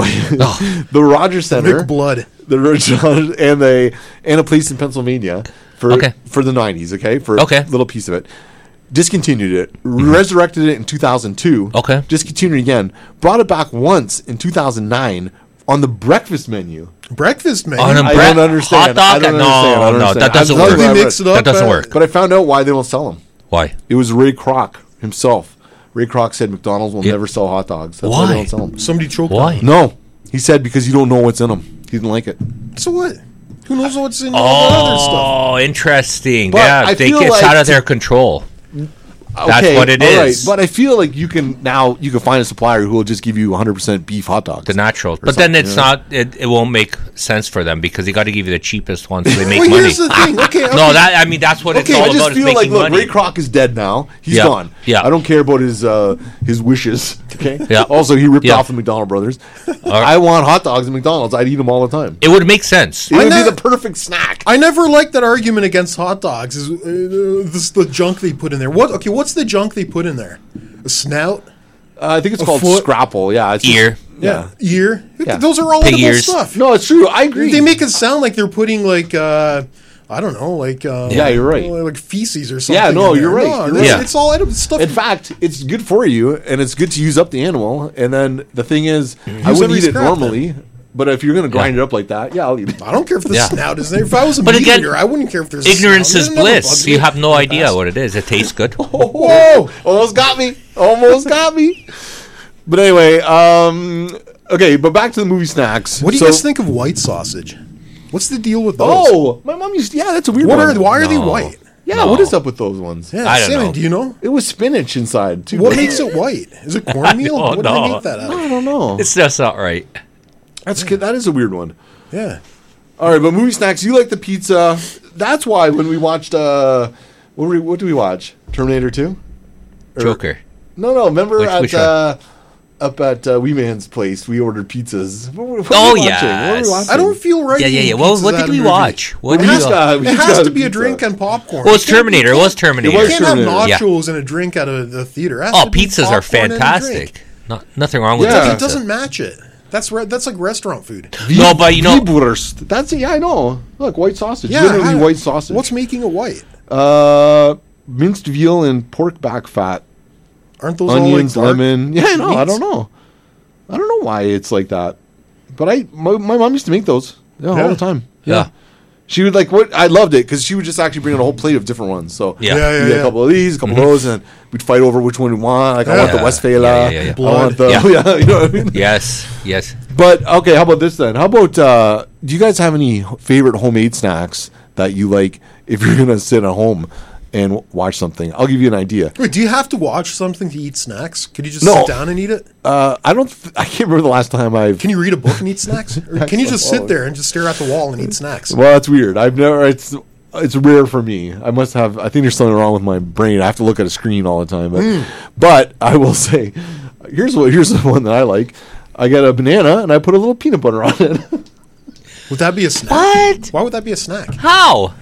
Speaker 1: the Rogers Center,
Speaker 3: McBlood.
Speaker 1: the Rogers, and a place in Pennsylvania for
Speaker 2: Okay.
Speaker 1: for the 90s. Okay, for
Speaker 2: Okay.
Speaker 1: a little piece of it. Discontinued it, resurrected it in 2002.
Speaker 2: Okay.
Speaker 1: Discontinued it again, brought it back once in 2009 on the breakfast menu.
Speaker 3: Breakfast menu.
Speaker 2: On a
Speaker 1: I
Speaker 2: bre-
Speaker 1: don't understand.
Speaker 2: hot dog?
Speaker 1: I don't
Speaker 2: No,
Speaker 1: understand. I don't
Speaker 2: no,
Speaker 1: understand.
Speaker 2: that doesn't
Speaker 1: I've-
Speaker 2: work.
Speaker 3: They
Speaker 1: I've-
Speaker 3: mix it up.
Speaker 2: That doesn't work.
Speaker 1: But I found out why they don't sell them.
Speaker 2: Why?
Speaker 1: It was Ray Kroc himself. Ray Kroc said McDonald's will
Speaker 2: Yeah.
Speaker 1: never sell hot dogs. That's why they
Speaker 2: Why?
Speaker 1: don't sell them.
Speaker 3: Somebody choked
Speaker 2: Why?
Speaker 3: on it.
Speaker 1: No, he said because you don't know what's in them. He didn't like it.
Speaker 3: So what? Who knows what's in all the other stuff?
Speaker 2: Oh, interesting.
Speaker 1: But
Speaker 2: Yeah,
Speaker 1: I feel
Speaker 2: it's
Speaker 1: like
Speaker 2: out of
Speaker 1: to-
Speaker 2: their control. That's
Speaker 1: Okay,
Speaker 2: what it
Speaker 1: all
Speaker 2: is.
Speaker 1: But I feel like you can find a supplier who will just give you 100% beef hot dogs.
Speaker 2: The natural.
Speaker 1: Or
Speaker 2: But then
Speaker 1: something,
Speaker 2: it's
Speaker 1: you know?
Speaker 2: not, it won't make sense for them because they got to give you the cheapest one so they make
Speaker 3: Well,
Speaker 2: money.
Speaker 3: here's the thing. Okay, okay.
Speaker 2: No, that's what it's
Speaker 1: Okay,
Speaker 2: all
Speaker 1: I just
Speaker 2: about is
Speaker 1: feel like
Speaker 2: making
Speaker 1: look,
Speaker 2: money.
Speaker 1: Ray Kroc is dead now. He's
Speaker 2: Yeah,
Speaker 1: gone.
Speaker 2: yeah.
Speaker 1: I don't care about his wishes. Okay.
Speaker 2: Yeah.
Speaker 1: Also, he ripped
Speaker 2: Yeah.
Speaker 1: off the McDonald brothers. I want hot dogs at McDonald's. I'd eat them all the time.
Speaker 2: It would make sense.
Speaker 1: It would be
Speaker 3: know-
Speaker 1: the perfect snack.
Speaker 3: I never liked that argument against hot dogs. Is this the junk they put in there? What? Okay, what's the junk they put in there? A snout,
Speaker 1: I think it's
Speaker 3: A
Speaker 1: called
Speaker 3: foot?
Speaker 1: Scrapple. Yeah. It's just-
Speaker 2: Ear.
Speaker 1: yeah.
Speaker 3: ear.
Speaker 1: Yeah.
Speaker 3: Those are all
Speaker 2: Pig
Speaker 3: edible
Speaker 2: ears.
Speaker 3: stuff.
Speaker 1: No, it's true. I agree.
Speaker 3: They make it sound like they're putting like I don't know, like
Speaker 1: Yeah, you're right.
Speaker 3: like feces or something.
Speaker 1: Yeah, no,
Speaker 3: in there.
Speaker 1: you're right.
Speaker 3: No,
Speaker 1: You're
Speaker 3: it's,
Speaker 2: right.
Speaker 3: it's all edible stuff.
Speaker 1: In fact, it's good for you, and it's good to use up the animal. And then the thing is, I
Speaker 3: Use
Speaker 1: wouldn't
Speaker 3: every
Speaker 1: eat it
Speaker 3: scrap
Speaker 1: normally, but if you're going to grind it up like that, yeah, I'll eat it.
Speaker 3: I don't care if the
Speaker 2: Yeah.
Speaker 3: snout is there. If I was a
Speaker 2: But
Speaker 3: meat
Speaker 2: again,
Speaker 3: eater, I wouldn't care if there's
Speaker 2: Ignorance
Speaker 3: a snout.
Speaker 2: is
Speaker 3: It never
Speaker 2: bliss.
Speaker 3: bugged
Speaker 2: You
Speaker 3: me.
Speaker 2: have no idea what it is. It tastes good.
Speaker 1: Whoa! Almost got me. Almost got me. But anyway, okay, but back to the movie snacks.
Speaker 3: What do you
Speaker 1: So-
Speaker 3: guys think of white sausage? What's the deal with those?
Speaker 1: Oh, my mom used. Yeah, that's a weird
Speaker 3: why
Speaker 1: one.
Speaker 3: are they
Speaker 2: No.
Speaker 3: white?
Speaker 1: Yeah,
Speaker 2: No.
Speaker 1: what is up with those ones?
Speaker 3: Yeah,
Speaker 2: I don't
Speaker 3: Sammy,
Speaker 2: know.
Speaker 3: do you know?
Speaker 1: It was spinach inside too.
Speaker 3: What makes it white? Is it cornmeal?
Speaker 2: don't
Speaker 3: What do they
Speaker 2: know.
Speaker 3: make that out of?
Speaker 1: I don't know.
Speaker 2: It's just not right.
Speaker 1: That's good. That is a weird one.
Speaker 3: Yeah.
Speaker 1: All right, but movie snacks. You like the pizza. That's why when we watched, what did we watch? Terminator 2?
Speaker 2: Joker.
Speaker 1: No. Remember
Speaker 2: Which one?
Speaker 1: up at Wee Man's place, we ordered pizzas. What were we
Speaker 2: Oh,
Speaker 1: watching? What were
Speaker 2: yes.
Speaker 1: we watching?
Speaker 3: I don't feel right.
Speaker 2: Yeah.
Speaker 3: eating
Speaker 2: What
Speaker 3: pizzas
Speaker 2: did
Speaker 3: at a
Speaker 2: we
Speaker 3: movie.
Speaker 2: watch? What
Speaker 1: We
Speaker 2: did we
Speaker 1: just
Speaker 2: watch?
Speaker 1: got- we
Speaker 3: It
Speaker 1: just
Speaker 3: has
Speaker 1: got
Speaker 3: to be a
Speaker 1: pizza.
Speaker 3: drink and popcorn.
Speaker 2: Well, it's
Speaker 3: You can't-
Speaker 2: Terminator. It was Terminator.
Speaker 3: You
Speaker 1: was
Speaker 3: can't have
Speaker 1: Terminator.
Speaker 2: Yeah.
Speaker 3: nachos and a drink at the theater. It has
Speaker 2: Oh,
Speaker 3: to be
Speaker 2: pizzas are
Speaker 3: popcorn and a drink.
Speaker 2: fantastic. Nothing wrong with
Speaker 1: Yeah.
Speaker 2: the
Speaker 3: It
Speaker 2: pizza.
Speaker 3: doesn't match it. That's like restaurant food.
Speaker 2: No, but you know,
Speaker 1: Wurst. That's I know. Look, white sausage.
Speaker 3: Yeah,
Speaker 1: Literally white sausage.
Speaker 3: What's making it white?
Speaker 1: Minced veal and pork back fat.
Speaker 3: Aren't those
Speaker 1: Onions,
Speaker 3: all like dark
Speaker 1: lemon. Yeah, I know. I
Speaker 3: meats?
Speaker 1: don't know. I don't know why it's like that. But my mom used to make those all
Speaker 3: Yeah.
Speaker 1: the time.
Speaker 2: yeah.
Speaker 1: She would like what I loved it because she would just actually bring in a whole plate of different ones. So
Speaker 2: Yeah.
Speaker 3: Yeah,
Speaker 1: we get a couple of these, a couple of those, and we'd fight over which one we want. Like I want the
Speaker 2: Yeah.
Speaker 1: Westphalia.
Speaker 2: Yeah.
Speaker 1: I want the
Speaker 2: Yeah.
Speaker 1: yeah. You know what I mean?
Speaker 2: Yes.
Speaker 1: But okay, how about this then? How about do you guys have any favorite homemade snacks that you like if you're gonna sit at home and watch something? I'll give you an idea.
Speaker 3: Wait, do you have to watch something to eat snacks? Could you just
Speaker 1: No.
Speaker 3: sit down and eat it?
Speaker 1: I can't remember the last time I've.
Speaker 3: Can you read a book and eat snacks? Or can you just sit there and just stare at the wall and eat snacks?
Speaker 1: Well, that's weird. I've never. It's rare for me. I must have. I think there's something wrong with my brain. I have to look at a screen all the time. But I will say, here's the one that I like. I get a banana and I put a little peanut butter on it.
Speaker 3: Would that be a snack?
Speaker 2: What?
Speaker 3: Why would that be a snack?
Speaker 2: How?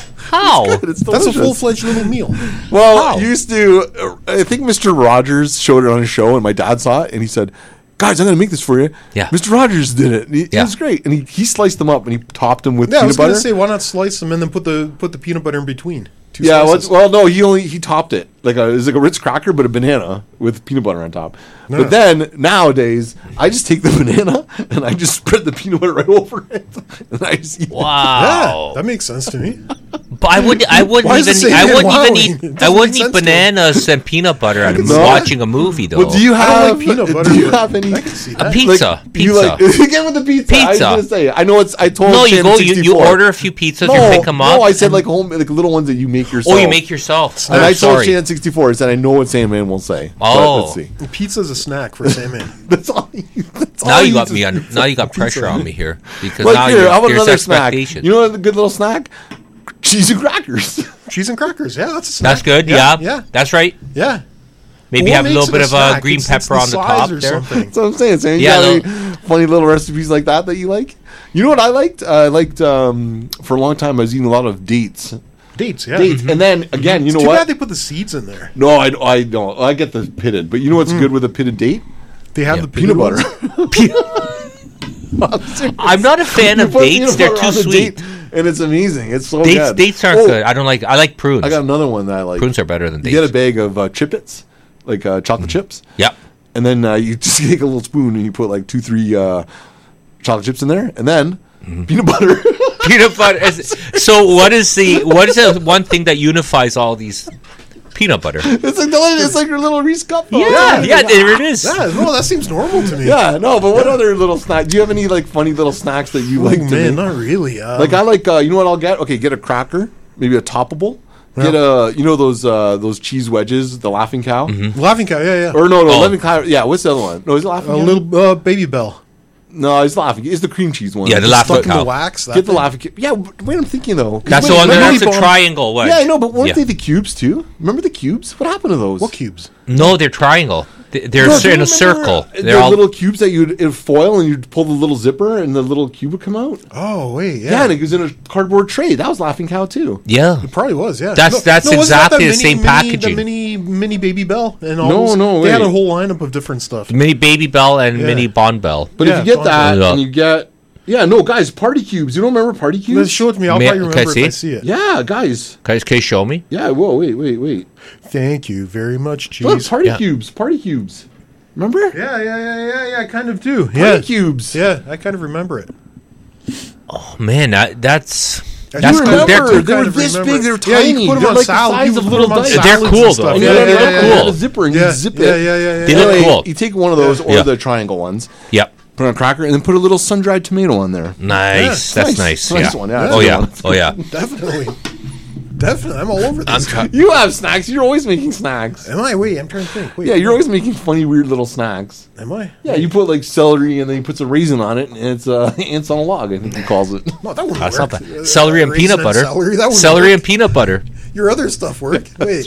Speaker 1: It's
Speaker 3: That's a
Speaker 1: delicious.
Speaker 3: full-fledged little meal.
Speaker 1: Well,
Speaker 2: How?
Speaker 1: used to. I think Mr. Rogers showed it on his show, and my dad saw it, and he said, "Guys, I'm going to make this for you."
Speaker 2: Yeah.
Speaker 1: Mr. Rogers did it. It
Speaker 2: Yeah.
Speaker 1: was great, and he sliced them up and he topped them with
Speaker 3: Yeah, I
Speaker 1: peanut
Speaker 3: was going
Speaker 1: butter.
Speaker 3: to say, why not slice them and then put the peanut butter in between? Two
Speaker 1: Yeah,
Speaker 3: slices.
Speaker 1: well, no, he topped it it was like a Ritz cracker, but a banana with peanut butter on top.
Speaker 3: Yeah.
Speaker 1: But then nowadays, I just take the banana and I just spread the peanut butter right over it, and I just eat it.
Speaker 2: Wow.
Speaker 3: Yeah, that makes sense to me.
Speaker 2: But I wouldn't
Speaker 3: Why is it
Speaker 2: even
Speaker 3: saying
Speaker 2: I
Speaker 3: that
Speaker 2: wouldn't
Speaker 3: wowing?
Speaker 2: even
Speaker 3: It
Speaker 2: eat
Speaker 3: doesn't
Speaker 2: I wouldn't
Speaker 3: make
Speaker 2: eat
Speaker 3: sense to me.
Speaker 2: bananas and peanut butter and
Speaker 1: No.
Speaker 2: watching a movie though.
Speaker 1: Well, do you
Speaker 3: I
Speaker 1: have
Speaker 3: don't like peanut butter.
Speaker 1: Do you
Speaker 3: but
Speaker 1: have any
Speaker 3: I can see
Speaker 2: a
Speaker 3: that.
Speaker 2: pizza?
Speaker 1: You like again with the pizza? I was
Speaker 2: Pizza.
Speaker 1: gonna say. I know it's. I told
Speaker 2: No, you
Speaker 1: Shannon
Speaker 2: go. You
Speaker 1: 64.
Speaker 2: order a few pizzas.
Speaker 1: No,
Speaker 2: you pick them up.
Speaker 1: no, I said
Speaker 2: and-
Speaker 1: like home, like little ones that you make yourself.
Speaker 2: Oh, you make yourself.
Speaker 1: And
Speaker 2: Oh,
Speaker 1: I told
Speaker 2: sorry.
Speaker 1: Shannon 64. I said I know what Sandman will say. But
Speaker 2: Oh.
Speaker 1: let's see.
Speaker 3: Pizza's a snack for Sandman.
Speaker 1: That's all. That's
Speaker 2: Now
Speaker 1: all
Speaker 2: you
Speaker 1: he
Speaker 2: got me
Speaker 1: just-
Speaker 2: on. Now you got pressure on me here because
Speaker 1: Like
Speaker 2: now
Speaker 1: here, how about
Speaker 2: there's
Speaker 1: another snack?
Speaker 2: expectations.
Speaker 1: You know what a good little snack? Cheese and crackers.
Speaker 3: Cheese and crackers. Yeah, that's a snack.
Speaker 2: That's good. Yeah,
Speaker 3: Yeah.
Speaker 2: That's right.
Speaker 3: Yeah.
Speaker 2: Maybe
Speaker 3: What
Speaker 2: have a
Speaker 3: makes
Speaker 2: little
Speaker 3: it
Speaker 2: bit of
Speaker 3: snack?
Speaker 2: green
Speaker 3: It's
Speaker 2: pepper on the
Speaker 3: size
Speaker 2: top
Speaker 3: or
Speaker 2: there.
Speaker 3: something.
Speaker 1: That's what I'm saying. Sam. You
Speaker 2: Yeah,
Speaker 1: got any funny little recipes like that you like? You know what I liked? I liked for a long time. I was eating a lot of dates.
Speaker 3: Dates, yeah.
Speaker 1: Dates, and then again, you
Speaker 3: It's
Speaker 1: know
Speaker 3: too
Speaker 1: what?
Speaker 3: bad they put the seeds in there.
Speaker 1: No, I don't. I get the pitted, but you know what's good with a pitted date?
Speaker 3: They have
Speaker 2: Yeah,
Speaker 3: the
Speaker 1: Peanut butter.
Speaker 2: I'm not a fan
Speaker 1: You
Speaker 2: of
Speaker 1: put
Speaker 2: dates.
Speaker 1: peanut
Speaker 2: They're
Speaker 1: butter
Speaker 2: too
Speaker 1: on the
Speaker 2: sweet.
Speaker 1: date, and it's amazing. It's so
Speaker 2: Dates
Speaker 1: good.
Speaker 2: dates aren't
Speaker 1: Oh,
Speaker 2: good. I don't like. I like prunes.
Speaker 1: I got another one that I like.
Speaker 2: Prunes are better than
Speaker 1: You
Speaker 2: dates.
Speaker 1: get a bag of Chip-Its, like chocolate chips,
Speaker 2: Yep.
Speaker 1: and then you just take a little spoon and you put like 2-3 chocolate chips in there, and then peanut butter.
Speaker 2: Peanut butter. So what is the one thing that unifies all these? Peanut butter.
Speaker 1: It's like it's like your little Reese cup. though.
Speaker 2: Yeah, there it is.
Speaker 3: Yeah, no, that seems normal to me.
Speaker 1: Yeah, no, but what other little snack? Do you have any like funny little snacks that you
Speaker 3: Oh,
Speaker 1: like to
Speaker 3: man,
Speaker 1: make?
Speaker 3: not really.
Speaker 1: Like I like, you know what I'll get? Okay, get a cracker, maybe a toppable. Get you know those cheese wedges, the Laughing Cow,
Speaker 3: Laughing Cow, yeah.
Speaker 1: or no,
Speaker 2: Oh.
Speaker 1: Laughing Cow. Yeah, what's the other one? No, is it Laughing
Speaker 3: A
Speaker 1: Cow?
Speaker 3: little Baby Bell.
Speaker 1: No, it's Laughing. It's the cream cheese one.
Speaker 2: Yeah, the
Speaker 1: Just
Speaker 2: Laughing
Speaker 3: Stuck in
Speaker 2: Cow.
Speaker 3: the wax. That
Speaker 1: Get the
Speaker 3: thing.
Speaker 1: Laughing Cow. Yeah, wait, I'm thinking though. 'Cause
Speaker 2: That's the
Speaker 1: wait,
Speaker 2: one.
Speaker 1: remember
Speaker 2: That's
Speaker 1: the
Speaker 2: a
Speaker 3: bomb-
Speaker 2: triangle. What?
Speaker 1: Yeah, I know, but weren't
Speaker 2: Yeah.
Speaker 1: they the cubes too? Remember the cubes? What happened to those?
Speaker 3: What cubes?
Speaker 2: No, they're triangle. They're
Speaker 1: No, do you
Speaker 2: in a
Speaker 1: remember
Speaker 2: circle.
Speaker 1: The
Speaker 2: They're all.
Speaker 1: little cubes that you'd foil and you'd pull the little zipper and the little cube would come out.
Speaker 3: Oh, wait,
Speaker 1: Yeah,
Speaker 3: yeah.
Speaker 1: and it was in a cardboard tray. That was Laughing Cow too.
Speaker 2: Yeah.
Speaker 3: It probably was, yeah.
Speaker 2: That's
Speaker 3: wasn't that
Speaker 2: exactly the
Speaker 3: mini-
Speaker 2: same
Speaker 3: mini-
Speaker 2: packaging.
Speaker 3: The mini Baby Bell and all.
Speaker 1: No,
Speaker 3: those-
Speaker 1: no,
Speaker 3: They had
Speaker 1: wait.
Speaker 3: a whole lineup of different stuff.
Speaker 2: Mini Baby Bell and
Speaker 3: Yeah.
Speaker 2: Mini Bon Bell.
Speaker 1: But
Speaker 3: Yeah,
Speaker 1: if you get that
Speaker 2: Yeah.
Speaker 1: and you get guys, party cubes. You don't remember party
Speaker 3: Let's
Speaker 1: cubes?
Speaker 3: show it to me. I'll
Speaker 2: May-
Speaker 3: probably
Speaker 2: can I
Speaker 3: remember if I
Speaker 2: see?
Speaker 3: see it.
Speaker 1: Yeah, guys.
Speaker 2: Can you show me?
Speaker 1: Yeah, whoa, wait.
Speaker 3: Thank you very much,
Speaker 1: Look,
Speaker 3: cheese.
Speaker 1: party
Speaker 2: Yeah.
Speaker 1: cubes. Remember?
Speaker 3: Yeah, I kind of do.
Speaker 1: Party
Speaker 3: Yeah.
Speaker 1: cubes.
Speaker 3: Yeah, I kind of remember it.
Speaker 2: Oh man, that's
Speaker 3: I
Speaker 2: that's
Speaker 3: do
Speaker 2: cool.
Speaker 3: remember.
Speaker 2: They're
Speaker 1: Remember,
Speaker 2: cool.
Speaker 1: they were
Speaker 3: Kind of
Speaker 1: this
Speaker 3: remember.
Speaker 1: big. They're
Speaker 3: Yeah, you
Speaker 1: tiny.
Speaker 3: can put 'em
Speaker 1: They're
Speaker 3: on
Speaker 1: like
Speaker 3: salad.
Speaker 1: the size
Speaker 3: You
Speaker 1: of
Speaker 3: can
Speaker 1: little
Speaker 3: put 'em on
Speaker 1: dice.
Speaker 2: They're
Speaker 3: salads
Speaker 2: cool,
Speaker 3: and
Speaker 2: though.
Speaker 3: stuff.
Speaker 1: And
Speaker 2: Yeah,
Speaker 1: you
Speaker 2: they're
Speaker 1: got
Speaker 2: cool.
Speaker 1: a zipper and you
Speaker 3: Yeah,
Speaker 1: zip
Speaker 3: yeah,
Speaker 1: it.
Speaker 3: yeah.
Speaker 2: They look
Speaker 1: Anyway,
Speaker 2: cool.
Speaker 1: You take one of those or
Speaker 2: Yeah.
Speaker 1: the triangle ones,
Speaker 2: Yep.
Speaker 1: put on a cracker, and then put a little sun-dried tomato on there.
Speaker 2: Nice.
Speaker 1: Yeah,
Speaker 2: That's
Speaker 1: nice.
Speaker 2: nice.
Speaker 1: Nice
Speaker 2: Yeah.
Speaker 1: one, yeah.
Speaker 2: Oh
Speaker 1: That's
Speaker 2: yeah.
Speaker 1: a good one.
Speaker 2: Oh yeah.
Speaker 3: Definitely. I'm all over this.
Speaker 1: You have snacks. You're always making snacks.
Speaker 3: Am I? Wait, I'm trying to think. Wait.
Speaker 1: Yeah, you're always making funny, weird little snacks.
Speaker 3: Am I?
Speaker 1: Yeah, you put like celery and then you put some raisin on it, and it's ants on a log. I think he calls it.
Speaker 3: No, that wouldn't
Speaker 2: That's
Speaker 3: work.
Speaker 2: not bad. Celery and
Speaker 3: Raisin
Speaker 2: peanut butter.
Speaker 3: Celery, that wouldn't
Speaker 2: Celery
Speaker 3: work.
Speaker 2: and peanut butter.
Speaker 3: Your other stuff work. Wait.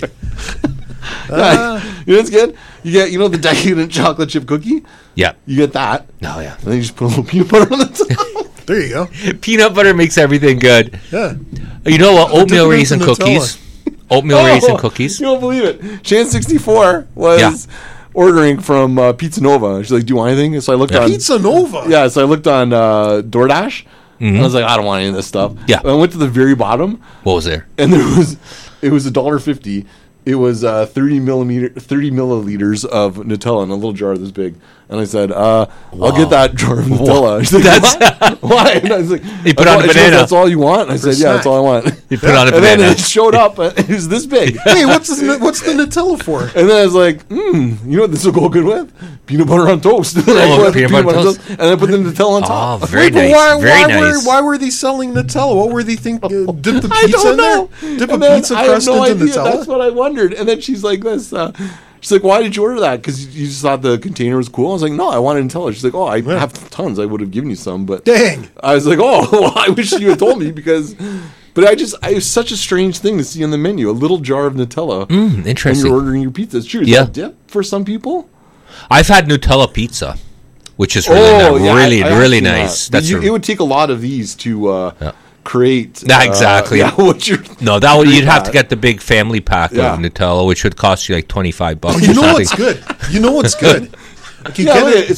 Speaker 1: Yeah, you know what's good? You get the decadent chocolate chip cookie.
Speaker 2: Yeah.
Speaker 1: You get that,
Speaker 2: Oh yeah.
Speaker 1: and then you just put a little peanut butter on the top.
Speaker 3: There you go.
Speaker 2: Peanut butter makes everything good.
Speaker 3: Yeah.
Speaker 2: You know what? Oatmeal
Speaker 3: it into
Speaker 2: raisin
Speaker 3: Nutella.
Speaker 2: cookies. Oatmeal raisin cookies.
Speaker 1: You won't believe it. Shan 64 was
Speaker 2: Yeah.
Speaker 1: ordering from Pizza Nova. She's like, "Do you want anything?" So I looked on
Speaker 3: Pizza Nova.
Speaker 1: Yeah, so I looked on DoorDash. And I was like, I don't want any of this stuff.
Speaker 2: Yeah.
Speaker 1: And I went to the very bottom,
Speaker 2: What was there?
Speaker 1: and it was $1.50. It was 30 milliliters of Nutella in a little jar this big. And I said, I'll get that jar of Nutella. She's like, what? Why? And I was like,
Speaker 2: You put on a
Speaker 1: she goes,
Speaker 2: banana.
Speaker 1: That's all you want? And I said, yeah, that's all I want.
Speaker 2: You put on a
Speaker 1: And then
Speaker 2: banana.
Speaker 1: it showed up. It was this big.
Speaker 3: Hey, what's the Nutella for?
Speaker 1: And then I was like, you know what this will go good with? Peanut butter on toast. And I put
Speaker 2: peanut butter on toast.
Speaker 1: And I put the Nutella on top.
Speaker 2: Oh, very
Speaker 3: But
Speaker 2: nice. Very nice.
Speaker 3: Why were they selling Nutella? What were they thinking? Dip the
Speaker 1: I
Speaker 3: pizza
Speaker 1: don't
Speaker 3: in
Speaker 1: know.
Speaker 3: there? Dip
Speaker 1: And
Speaker 3: a
Speaker 1: then
Speaker 3: pizza
Speaker 1: I have
Speaker 3: crust
Speaker 1: no
Speaker 3: into
Speaker 1: idea.
Speaker 3: Nutella?
Speaker 1: That's what I wondered. And then she's like this. She's like, why did you order that? Because you just thought the container was cool? I was like, no, I wanted Nutella. She's like, oh, I have tons. I would have given you some. But
Speaker 3: Dang.
Speaker 1: I was like, oh, well, I wish you had told me because... But it was such a strange thing to see on the menu. A little jar of Nutella when
Speaker 2: Interesting.
Speaker 1: you're ordering your pizza. It's true. Is
Speaker 2: Yeah.
Speaker 1: that dip for some people?
Speaker 2: I've had Nutella pizza, which is really really
Speaker 1: I've seen
Speaker 2: nice.
Speaker 1: that.
Speaker 2: That's
Speaker 1: It would take a lot of these to
Speaker 2: Yeah.
Speaker 1: create...
Speaker 2: Yeah, exactly.
Speaker 1: what you're...
Speaker 2: no, that would, you'd have to
Speaker 1: that.
Speaker 2: get the big family pack
Speaker 1: Yeah.
Speaker 2: of Nutella, which would cost you like $25 or
Speaker 3: You know
Speaker 2: something.
Speaker 3: what's good? You know what's good? Like you
Speaker 1: Yeah,
Speaker 3: get
Speaker 1: look at
Speaker 3: it.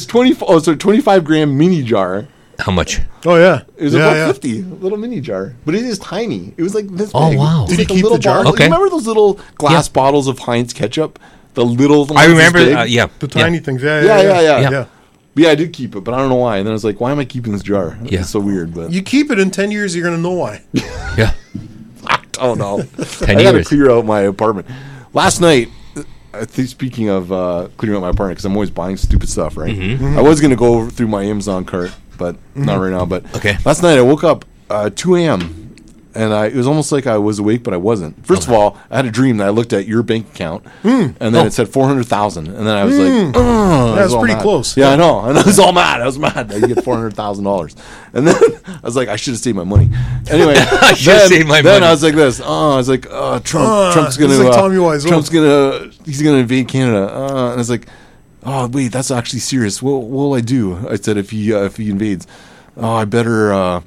Speaker 1: it. It's 25 gram mini jar.
Speaker 2: How much?
Speaker 3: Oh yeah.
Speaker 1: It was
Speaker 3: yeah,
Speaker 1: about
Speaker 3: yeah.
Speaker 1: 50, a little mini jar, but it is tiny. It was like this
Speaker 2: Oh,
Speaker 1: big.
Speaker 2: wow.
Speaker 1: It's
Speaker 3: Did
Speaker 1: like
Speaker 3: you
Speaker 1: a
Speaker 3: keep
Speaker 1: little
Speaker 3: the jar?
Speaker 1: bottle.
Speaker 2: Okay.
Speaker 1: You remember those little glass
Speaker 2: Yeah.
Speaker 1: bottles of Heinz ketchup? The little ones
Speaker 2: I
Speaker 1: this
Speaker 2: remember.
Speaker 1: big?
Speaker 2: Yeah,
Speaker 3: The tiny things. Yeah,
Speaker 1: Yeah,
Speaker 3: yeah.
Speaker 1: yeah. But yeah, I did keep it, but I don't know why. And then I was like, why am I keeping this jar?
Speaker 2: Yeah.
Speaker 1: It's so weird, but
Speaker 3: You keep it in 10 years, you're gonna know why.
Speaker 2: yeah.
Speaker 1: I don't know.
Speaker 2: 10
Speaker 1: I got to
Speaker 2: years.
Speaker 1: clear out my apartment. Last night, I think speaking of clearing out my apartment, because I'm always buying stupid stuff, right?
Speaker 2: Mm-hmm.
Speaker 1: I was going to go through my Amazon cart, but not right now. But
Speaker 2: Okay.
Speaker 1: last night I woke up 2 a.m. and it was almost like I was awake, but I wasn't. First of all, I had a dream that I looked at your bank account, and then it said 400,000, and then I was like, oh,
Speaker 3: That was
Speaker 1: all
Speaker 3: pretty
Speaker 1: mad.
Speaker 3: close.
Speaker 1: Yeah, I know. And I was all mad. I was mad that you get $400,000, and then I was like, I should have saved my money. Anyway,
Speaker 2: I should've saved my
Speaker 1: then
Speaker 2: money.
Speaker 1: I was like this. I was like, Trump's gonna,
Speaker 3: it's like Tommy Wiseau.
Speaker 1: he's gonna invade Canada. And I was like, oh wait, that's actually serious. What will I do? I said if he invades, I better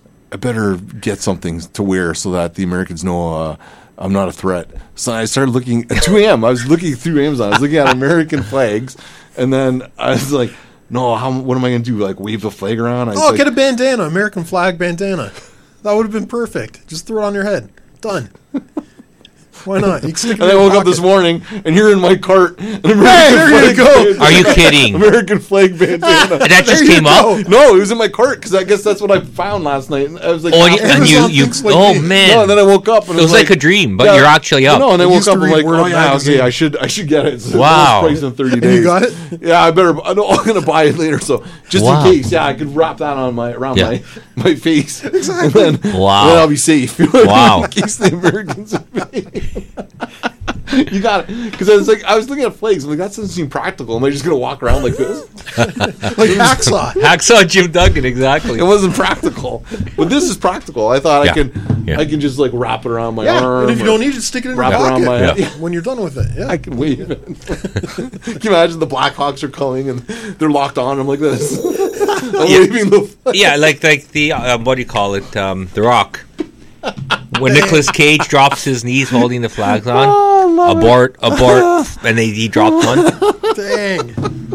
Speaker 1: get something to wear so that the Americans know I'm not a threat. So I started looking at 2 a.m. I was looking through Amazon. I was looking at American flags, and then I was like, no, what am I gonna do? Like wave the flag around? I was
Speaker 3: Oh,
Speaker 1: like,
Speaker 3: get a bandana, American flag bandana. That would have been perfect. Just throw it on your head. Done. Why not? You can stick it
Speaker 1: And
Speaker 3: in
Speaker 1: I
Speaker 3: your
Speaker 1: woke up
Speaker 3: pocket.
Speaker 1: this morning, and here in my cart, an American
Speaker 3: there you
Speaker 1: flag
Speaker 3: go.
Speaker 1: bandana.
Speaker 2: Are you kidding?
Speaker 1: American flag bandana.
Speaker 2: That just
Speaker 3: There you
Speaker 2: came
Speaker 3: go.
Speaker 2: up.
Speaker 1: No, it was in my cart because I guess that's what I found last night. And I was like,
Speaker 2: Oh,
Speaker 1: half-
Speaker 2: and you,
Speaker 3: Amazon thinks like
Speaker 2: oh
Speaker 3: me.
Speaker 2: man,
Speaker 1: no, and then I woke up and
Speaker 2: it was like a dream, but you're actually up.
Speaker 1: No, and I
Speaker 3: I
Speaker 1: woke
Speaker 3: used
Speaker 1: up
Speaker 3: to
Speaker 1: and I'm
Speaker 3: read
Speaker 1: like,
Speaker 3: Word
Speaker 1: oh
Speaker 3: Up
Speaker 1: yeah,
Speaker 3: magazine.
Speaker 1: okay, I should get it. It's
Speaker 2: Wow.
Speaker 1: price in 30
Speaker 3: And
Speaker 1: days.
Speaker 3: you got it?
Speaker 1: Yeah, I better. I'm gonna buy it later, so just
Speaker 2: Wow.
Speaker 1: in case. Yeah, I could wrap that on around
Speaker 2: Yeah.
Speaker 1: my face. Exactly. And then,
Speaker 2: Wow.
Speaker 1: then I'll be safe.
Speaker 2: Wow.
Speaker 1: In case the Americans invade. You got it, because I was looking at flags. I'm like, that doesn't seem practical. Am I just gonna walk around like this?
Speaker 3: Like hacksaw.
Speaker 2: Hacksaw Jim Duggan, exactly.
Speaker 1: It wasn't practical, but this is practical. I thought
Speaker 2: Yeah.
Speaker 1: I can just like wrap it around my
Speaker 3: Yeah,
Speaker 1: arm.
Speaker 3: and if you
Speaker 1: or
Speaker 3: don't need it, stick it in your
Speaker 1: wrap it around
Speaker 3: pocket
Speaker 1: my
Speaker 2: Yeah.
Speaker 3: when you're done with it. Yeah.
Speaker 1: I can wave it. Can you imagine the Blackhawks are coming and they're locked on? I'm like this. I'm waving the flag.
Speaker 2: Yeah, like the what do you call it? The Rock. When Nicolas Cage drops his knees holding the flags on, abort, and he dropped one.
Speaker 3: Dang.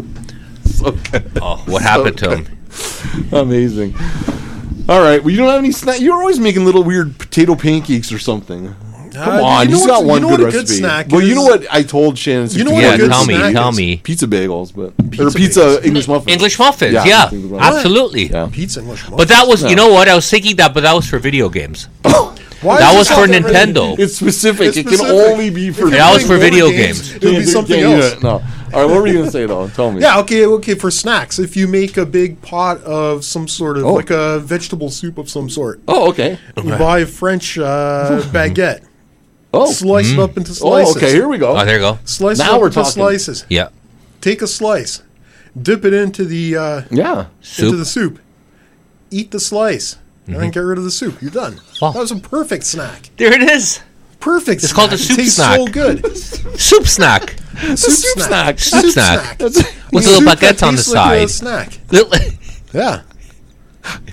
Speaker 1: So good.
Speaker 2: Oh, what happened to him?
Speaker 1: Amazing. All right. Well, you don't have any snack. You're always making little weird potato pancakes or something. Come on,
Speaker 3: you know
Speaker 1: he's got
Speaker 3: what-
Speaker 1: one
Speaker 3: you know
Speaker 1: good
Speaker 3: what a good
Speaker 1: recipe.
Speaker 3: snack
Speaker 1: Well, you
Speaker 3: is?
Speaker 1: know what I told Shannon?
Speaker 3: You know what
Speaker 2: Yeah,
Speaker 3: a good
Speaker 2: tell me,
Speaker 3: snack
Speaker 2: tell
Speaker 3: is?
Speaker 2: me.
Speaker 1: Pizza bagels, but
Speaker 3: Pizza
Speaker 1: or pizza
Speaker 3: bagels.
Speaker 1: English muffins.
Speaker 2: English muffins,
Speaker 1: Yeah,
Speaker 2: yeah,
Speaker 1: English muffins.
Speaker 2: absolutely.
Speaker 1: Yeah.
Speaker 3: Pizza English muffins.
Speaker 2: But that was,
Speaker 1: Yeah.
Speaker 2: you know what? I was thinking that, but that was for video games.
Speaker 3: Why
Speaker 2: That
Speaker 3: is
Speaker 2: was
Speaker 3: this
Speaker 2: for
Speaker 3: not that ready?
Speaker 2: Nintendo.
Speaker 1: It's specific.
Speaker 3: It's
Speaker 1: It can
Speaker 3: specific.
Speaker 1: only be for.
Speaker 3: If you're
Speaker 2: That was
Speaker 3: playing
Speaker 2: for
Speaker 3: board
Speaker 2: video
Speaker 3: games,
Speaker 2: games.
Speaker 3: It'll be something
Speaker 1: Can't eat
Speaker 3: else.
Speaker 1: it. No. All right. What were you gonna say though? Tell me.
Speaker 3: Yeah, okay, for snacks. If you make a big pot of some sort of,
Speaker 1: Oh.
Speaker 3: like a vegetable soup of some sort,
Speaker 1: Oh, okay.
Speaker 3: you buy a French baguette,
Speaker 1: Oh.
Speaker 3: slice it up into
Speaker 1: Oh,
Speaker 3: slices.
Speaker 1: okay. Here we go.
Speaker 2: Oh, there you go.
Speaker 3: Slice
Speaker 1: Now
Speaker 3: it up
Speaker 1: we're
Speaker 3: into
Speaker 1: talking.
Speaker 3: slices.
Speaker 2: Yeah.
Speaker 3: Take a slice, dip it into the
Speaker 1: Yeah.
Speaker 2: Soup.
Speaker 3: soup, eat the slice, and then get rid of the soup. You're done.
Speaker 2: Wow.
Speaker 3: That was a perfect snack.
Speaker 2: There it is.
Speaker 3: Perfect.
Speaker 2: It's
Speaker 3: snack.
Speaker 2: called a
Speaker 3: It
Speaker 2: soup
Speaker 3: tastes
Speaker 2: snack.
Speaker 3: so good.
Speaker 2: Soup snack.
Speaker 3: soup snack.
Speaker 2: Soup snack.
Speaker 1: That's
Speaker 2: With
Speaker 3: Soup
Speaker 2: little
Speaker 3: that
Speaker 2: baguettes on the
Speaker 3: tastes like a
Speaker 2: side.
Speaker 3: snack.
Speaker 2: Little-
Speaker 3: Yeah. Yeah.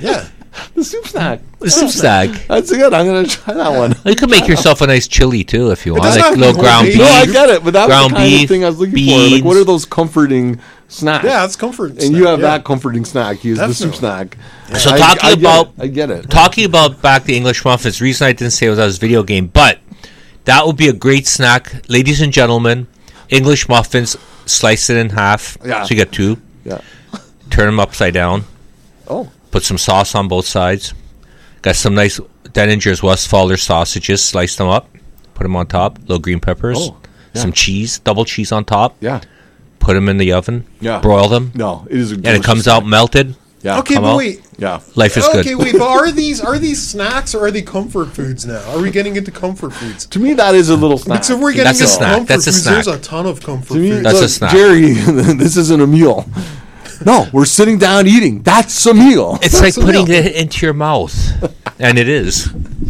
Speaker 1: The soup snack.
Speaker 2: The soup snack.
Speaker 1: That's good. I'm gonna try that one.
Speaker 2: You can make yourself a nice chili too if you want,
Speaker 3: doesn't
Speaker 2: like
Speaker 3: have to
Speaker 2: little
Speaker 3: be
Speaker 2: ground
Speaker 3: homemade.
Speaker 2: beef.
Speaker 1: No, I get it, but that was
Speaker 2: Ground
Speaker 1: the kind
Speaker 2: beef,
Speaker 1: of thing I was looking for.
Speaker 2: beans.
Speaker 1: Like, what are those comforting snacks?
Speaker 3: Yeah, it's comfort.
Speaker 1: And you have that comforting snack. He's the soup snack.
Speaker 2: So
Speaker 1: I get it.
Speaker 2: talking about back the English muffins. The reason I didn't say it was that was video game, but that would be a great snack, ladies and gentlemen. English muffins, slice it in half,
Speaker 1: Yeah.
Speaker 2: so you get two.
Speaker 1: Yeah.
Speaker 2: Turn them upside down.
Speaker 1: Oh.
Speaker 2: Put some sauce on both sides. Got some nice Denninger's Westfaler sausages. Slice them up. Put them on top. Little green peppers.
Speaker 1: Oh, yeah.
Speaker 2: Some cheese. Double cheese on top.
Speaker 1: Yeah.
Speaker 2: Put them in the oven.
Speaker 1: Yeah.
Speaker 2: Broil them.
Speaker 1: No, it is.
Speaker 2: And it comes out melted.
Speaker 1: Yeah.
Speaker 3: Okay,
Speaker 2: Come
Speaker 3: but
Speaker 2: out.
Speaker 3: wait.
Speaker 1: Yeah.
Speaker 2: Life is good.
Speaker 3: Okay, wait, but are these snacks or are they comfort foods now? Are we getting into comfort foods?
Speaker 1: To me, that is a little snack.
Speaker 3: Because if we're getting
Speaker 2: That's a
Speaker 3: into
Speaker 2: snack.
Speaker 3: comfort
Speaker 2: That's a
Speaker 3: foods,
Speaker 2: snack.
Speaker 3: there's a ton of comfort
Speaker 1: To me,
Speaker 3: foods.
Speaker 2: That's a
Speaker 1: look,
Speaker 2: snack.
Speaker 1: Jerry, this isn't a meal. No, we're sitting down eating. That's a meal.
Speaker 2: It's like
Speaker 3: a
Speaker 2: putting
Speaker 3: meal.
Speaker 2: it into your mouth. And it is.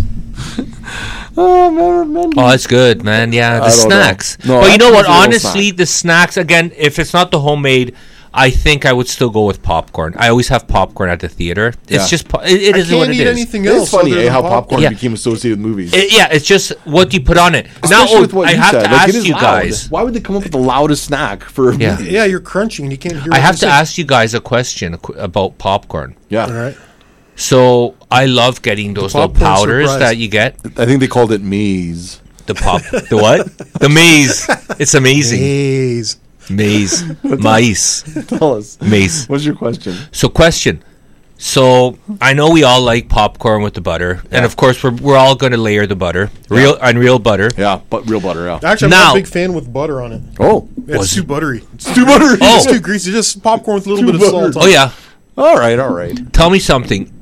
Speaker 1: Oh, man.
Speaker 2: Oh, it's good, man. Yeah, the
Speaker 1: I don't know.
Speaker 2: snacks.
Speaker 1: No,
Speaker 2: But you know
Speaker 1: that's
Speaker 2: what?
Speaker 1: a little
Speaker 2: Honestly,
Speaker 1: snack.
Speaker 2: the snacks, again, if it's not the homemade, I think I would still go with popcorn. I always have popcorn at the theater.
Speaker 1: Yeah.
Speaker 2: It's just, it
Speaker 3: I
Speaker 2: is what
Speaker 3: can't
Speaker 2: it
Speaker 3: eat
Speaker 2: is.
Speaker 3: anything
Speaker 1: It's
Speaker 3: else.
Speaker 1: funny
Speaker 3: other than
Speaker 1: how popcorn
Speaker 2: Yeah.
Speaker 1: became associated with movies.
Speaker 2: Yeah, it's just what do you put on it.
Speaker 1: Especially
Speaker 2: Now,
Speaker 1: with what
Speaker 2: I
Speaker 1: you
Speaker 2: have
Speaker 1: said.
Speaker 2: to
Speaker 1: Like, it
Speaker 2: ask
Speaker 1: is
Speaker 2: you
Speaker 1: loud.
Speaker 2: guys.
Speaker 1: Why would they come up with the loudest snack for a
Speaker 2: Yeah.
Speaker 1: movie?
Speaker 3: Yeah, you're crunching and you can't hear.
Speaker 2: I
Speaker 3: what
Speaker 2: have
Speaker 3: you're
Speaker 2: to
Speaker 3: saying.
Speaker 2: ask you guys a question about popcorn.
Speaker 1: Yeah.
Speaker 3: All right.
Speaker 2: So I love getting those little
Speaker 3: popcorn
Speaker 2: powders
Speaker 3: surprise.
Speaker 2: that you get.
Speaker 1: I think they called it maize.
Speaker 2: The what? The maze. It's amazing.
Speaker 3: Haze.
Speaker 2: Maze. Mice.
Speaker 1: Tell us.
Speaker 2: Maze.
Speaker 1: What's your question?
Speaker 2: So question. So I know we all like popcorn with the butter, and of course we're all going to layer the butter, real butter.
Speaker 1: Yeah, but real butter, yeah.
Speaker 3: Actually, I'm
Speaker 2: Now-
Speaker 3: not a big fan with butter on it.
Speaker 1: Oh.
Speaker 3: It's
Speaker 2: Was
Speaker 3: too
Speaker 2: it?
Speaker 3: buttery.
Speaker 1: It's too buttery.
Speaker 2: Oh.
Speaker 3: It's too greasy. Just popcorn with a little
Speaker 1: Too
Speaker 3: bit of salt.
Speaker 1: buttered.
Speaker 3: on
Speaker 2: Oh
Speaker 3: it.
Speaker 2: yeah.
Speaker 1: All right.
Speaker 2: Tell me something.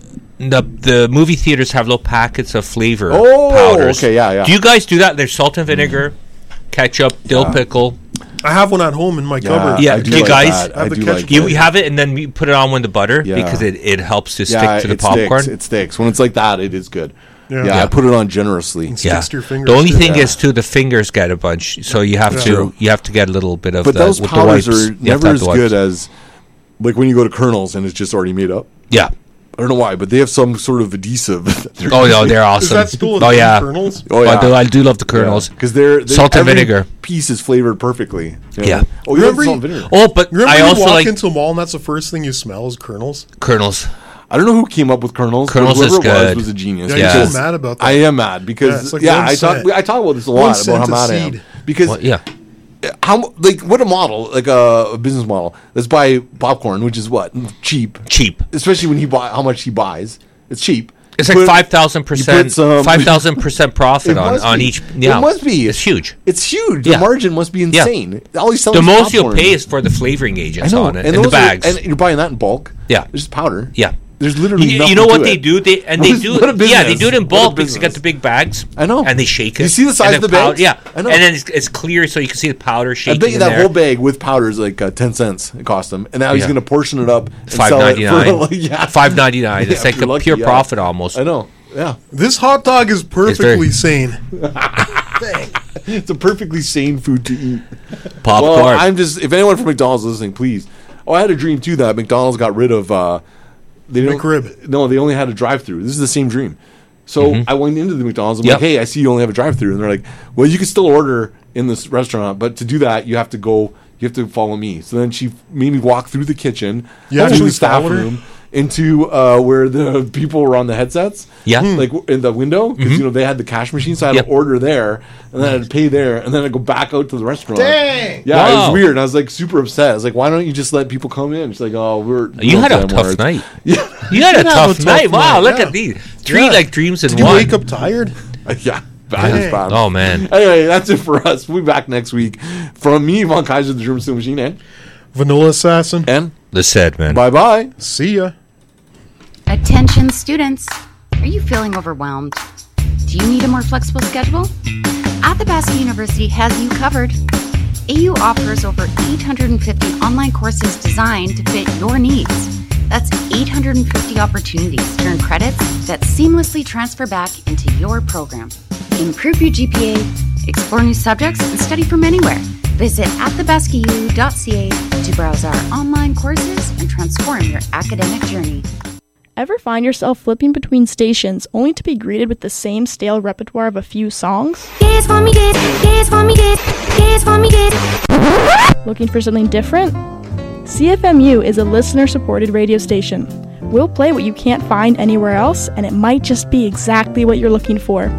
Speaker 2: The movie theaters have little packets of flavor
Speaker 1: Oh,
Speaker 2: powders.
Speaker 1: okay, yeah.
Speaker 2: Do you guys do that? There's salt and vinegar, ketchup, dill pickle.
Speaker 3: I have one at home in my cupboard.
Speaker 2: Yeah,
Speaker 1: I do
Speaker 2: you
Speaker 1: like
Speaker 2: guys-
Speaker 1: that.
Speaker 3: I have
Speaker 1: I
Speaker 3: the
Speaker 1: do
Speaker 3: ketchup
Speaker 1: like
Speaker 2: You
Speaker 1: that.
Speaker 2: have it, and then you put it on with the butter
Speaker 1: Yeah.
Speaker 2: because it helps to
Speaker 1: Yeah,
Speaker 2: stick to the
Speaker 1: it
Speaker 2: popcorn.
Speaker 1: Sticks. It sticks. When it's like that, it is good.
Speaker 3: Yeah.
Speaker 1: Yeah, I put it on generously.
Speaker 3: Sticks
Speaker 2: Yeah.
Speaker 3: to your fingers,
Speaker 2: The only
Speaker 3: too.
Speaker 2: thing
Speaker 1: Yeah.
Speaker 2: is too the fingers get a bunch, so you have
Speaker 1: True.
Speaker 2: to get a little bit of.
Speaker 1: But those
Speaker 2: with
Speaker 1: powders
Speaker 2: the wipes.
Speaker 1: are
Speaker 2: You have to
Speaker 1: never
Speaker 2: have
Speaker 1: as
Speaker 2: the wipes.
Speaker 1: good as like when you go to Colonel's and it's just already made up.
Speaker 2: Yeah.
Speaker 1: I don't know why, but they have some sort of adhesive. that they're
Speaker 2: Oh no, they're
Speaker 3: Is
Speaker 2: awesome.
Speaker 3: that still
Speaker 2: oh yeah.
Speaker 3: kernels?
Speaker 1: Oh yeah,
Speaker 2: I do love the kernels.
Speaker 1: because they're
Speaker 2: Salt and
Speaker 1: every
Speaker 2: vinegar.
Speaker 1: piece is flavored perfectly. you know?
Speaker 2: Yeah.
Speaker 1: Oh, you
Speaker 3: Remember
Speaker 1: have salt and
Speaker 3: you-
Speaker 1: vinegar.
Speaker 2: Oh, but
Speaker 3: Remember
Speaker 2: I
Speaker 3: you
Speaker 2: also
Speaker 3: walk
Speaker 2: like
Speaker 3: into a mall and that's the first thing you smell is kernels?
Speaker 2: kernels.
Speaker 1: I don't know who came up with Colonel's. but
Speaker 2: Kernels is
Speaker 1: whoever it
Speaker 2: good.
Speaker 1: was a genius.
Speaker 3: Yeah,
Speaker 2: Yeah.
Speaker 3: you're so mad about that.
Speaker 1: I am mad
Speaker 3: Yeah,
Speaker 1: because
Speaker 3: it's like
Speaker 1: yeah,
Speaker 3: one
Speaker 1: I talk
Speaker 3: cent.
Speaker 1: I talk about this a
Speaker 3: 1
Speaker 1: lot about how
Speaker 3: cent a
Speaker 1: mad I am
Speaker 3: seed.
Speaker 1: because
Speaker 2: Well, yeah.
Speaker 1: how like what a model like a business model. Let's buy popcorn, which is what cheap,
Speaker 2: Cheap.
Speaker 1: especially when he buy how much he buys. It's cheap.
Speaker 2: It's
Speaker 1: You
Speaker 2: like
Speaker 1: put-
Speaker 2: 5,000%.
Speaker 1: some-
Speaker 2: 5,000% profit
Speaker 1: It
Speaker 2: on,
Speaker 1: must
Speaker 2: on
Speaker 1: be.
Speaker 2: each. Yeah,
Speaker 1: It must be.
Speaker 2: It's huge.
Speaker 1: It's huge.
Speaker 2: Yeah.
Speaker 1: The margin must be insane. All he's selling
Speaker 2: The
Speaker 1: is
Speaker 2: most you'll
Speaker 1: popcorn.
Speaker 2: pay is for the flavoring
Speaker 1: I
Speaker 2: agents
Speaker 1: know,
Speaker 2: on it
Speaker 1: and
Speaker 2: and the
Speaker 1: those are-
Speaker 2: bags.
Speaker 1: and you're buying that in bulk.
Speaker 2: Yeah.
Speaker 1: It's just powder.
Speaker 2: Yeah.
Speaker 1: There's literally
Speaker 2: You
Speaker 1: nothing
Speaker 2: know what
Speaker 1: to
Speaker 2: they
Speaker 1: it.
Speaker 2: do? They
Speaker 1: What
Speaker 2: do.
Speaker 1: a
Speaker 2: Yeah,
Speaker 1: business.
Speaker 2: they do it in
Speaker 1: What a
Speaker 2: bulk because they got
Speaker 1: business.
Speaker 2: the big bags.
Speaker 1: I know.
Speaker 2: And they shake it.
Speaker 1: You see the size
Speaker 2: and
Speaker 1: of the bags?
Speaker 2: Yeah.
Speaker 1: I know.
Speaker 2: And then it's clear, so you can see the powder
Speaker 1: I
Speaker 2: shaking.
Speaker 1: bet you
Speaker 2: in
Speaker 1: that
Speaker 2: there.
Speaker 1: whole bag with powder is like 10 cents. It cost him, and now he's
Speaker 2: Yeah.
Speaker 1: going to portion it up and sell it for
Speaker 2: $5.99.
Speaker 1: like, yeah.
Speaker 2: $5.99. It's
Speaker 1: Yeah,
Speaker 2: like
Speaker 1: if you're
Speaker 2: a
Speaker 1: lucky,
Speaker 2: pure
Speaker 1: yeah.
Speaker 2: profit almost.
Speaker 1: I know. Yeah,
Speaker 3: This hot dog is perfectly sane.
Speaker 1: it's a perfectly sane food to eat.
Speaker 2: Popcorn.
Speaker 1: Well, I'm just if anyone from McDonald's is listening, please. Oh, I had a dream too that McDonald's got rid of. They don't.
Speaker 3: McRib.
Speaker 1: No, they only had a drive-through. This is the same dream. So I went into the McDonald's. I'm
Speaker 2: Yep.
Speaker 1: like, hey, I see you only have a drive-through, and they're like, well, you can still order in this restaurant, but to do that, you have to go. You have to follow me. So then she made me walk through the kitchen,
Speaker 3: You
Speaker 1: to
Speaker 3: actually
Speaker 1: the staff
Speaker 3: followed her?
Speaker 1: room, into where the people were on the headsets.
Speaker 2: Yeah.
Speaker 1: like in the window because you know they had the cash machine, so I had
Speaker 2: Yep.
Speaker 1: to order there, and then I had to pay there, and then I go back out to the restaurant.
Speaker 3: Dang!
Speaker 1: Yeah, it
Speaker 2: Wow.
Speaker 1: was weird. And I was like super upset. I was like, why don't you just let people come in? She's like, oh, we
Speaker 2: You
Speaker 1: don't
Speaker 2: had a
Speaker 1: say
Speaker 2: tough
Speaker 1: words.
Speaker 2: night.
Speaker 1: Yeah,
Speaker 2: You had a
Speaker 3: did have a
Speaker 2: tough
Speaker 3: tough
Speaker 2: night. Wow,
Speaker 3: night,
Speaker 2: look
Speaker 3: yeah.
Speaker 2: at these. Three
Speaker 3: Yeah.
Speaker 2: like dreams in
Speaker 3: Did you
Speaker 2: one.
Speaker 3: wake up tired?
Speaker 1: yeah. Bad as bad.
Speaker 2: Oh, man.
Speaker 1: Anyway, that's it for us. We'll be back next week. From me, Von Kaiser, the German Steel Machine,
Speaker 3: Vanilla Assassin.
Speaker 1: and
Speaker 2: The said, man.
Speaker 1: bye bye.
Speaker 3: See ya.
Speaker 4: Attention students, are you feeling overwhelmed? Do you need a more flexible schedule? Athabasca University has you covered. AU offers over 850 online courses designed to fit your needs. That's 850 opportunities to earn credits that seamlessly transfer back into your program. Improve your GPA, explore new subjects, and study from anywhere. Visit athabascau.ca to browse our online courses and transform your academic journey.
Speaker 5: Ever find yourself flipping between stations only to be greeted with the same stale repertoire of a few songs?
Speaker 6: Dance for me, dance for me, dance for me, dance.
Speaker 5: Looking for something different? CFMU is a listener-supported radio station. We'll play what you can't find anywhere else, and it might just be exactly what you're looking for.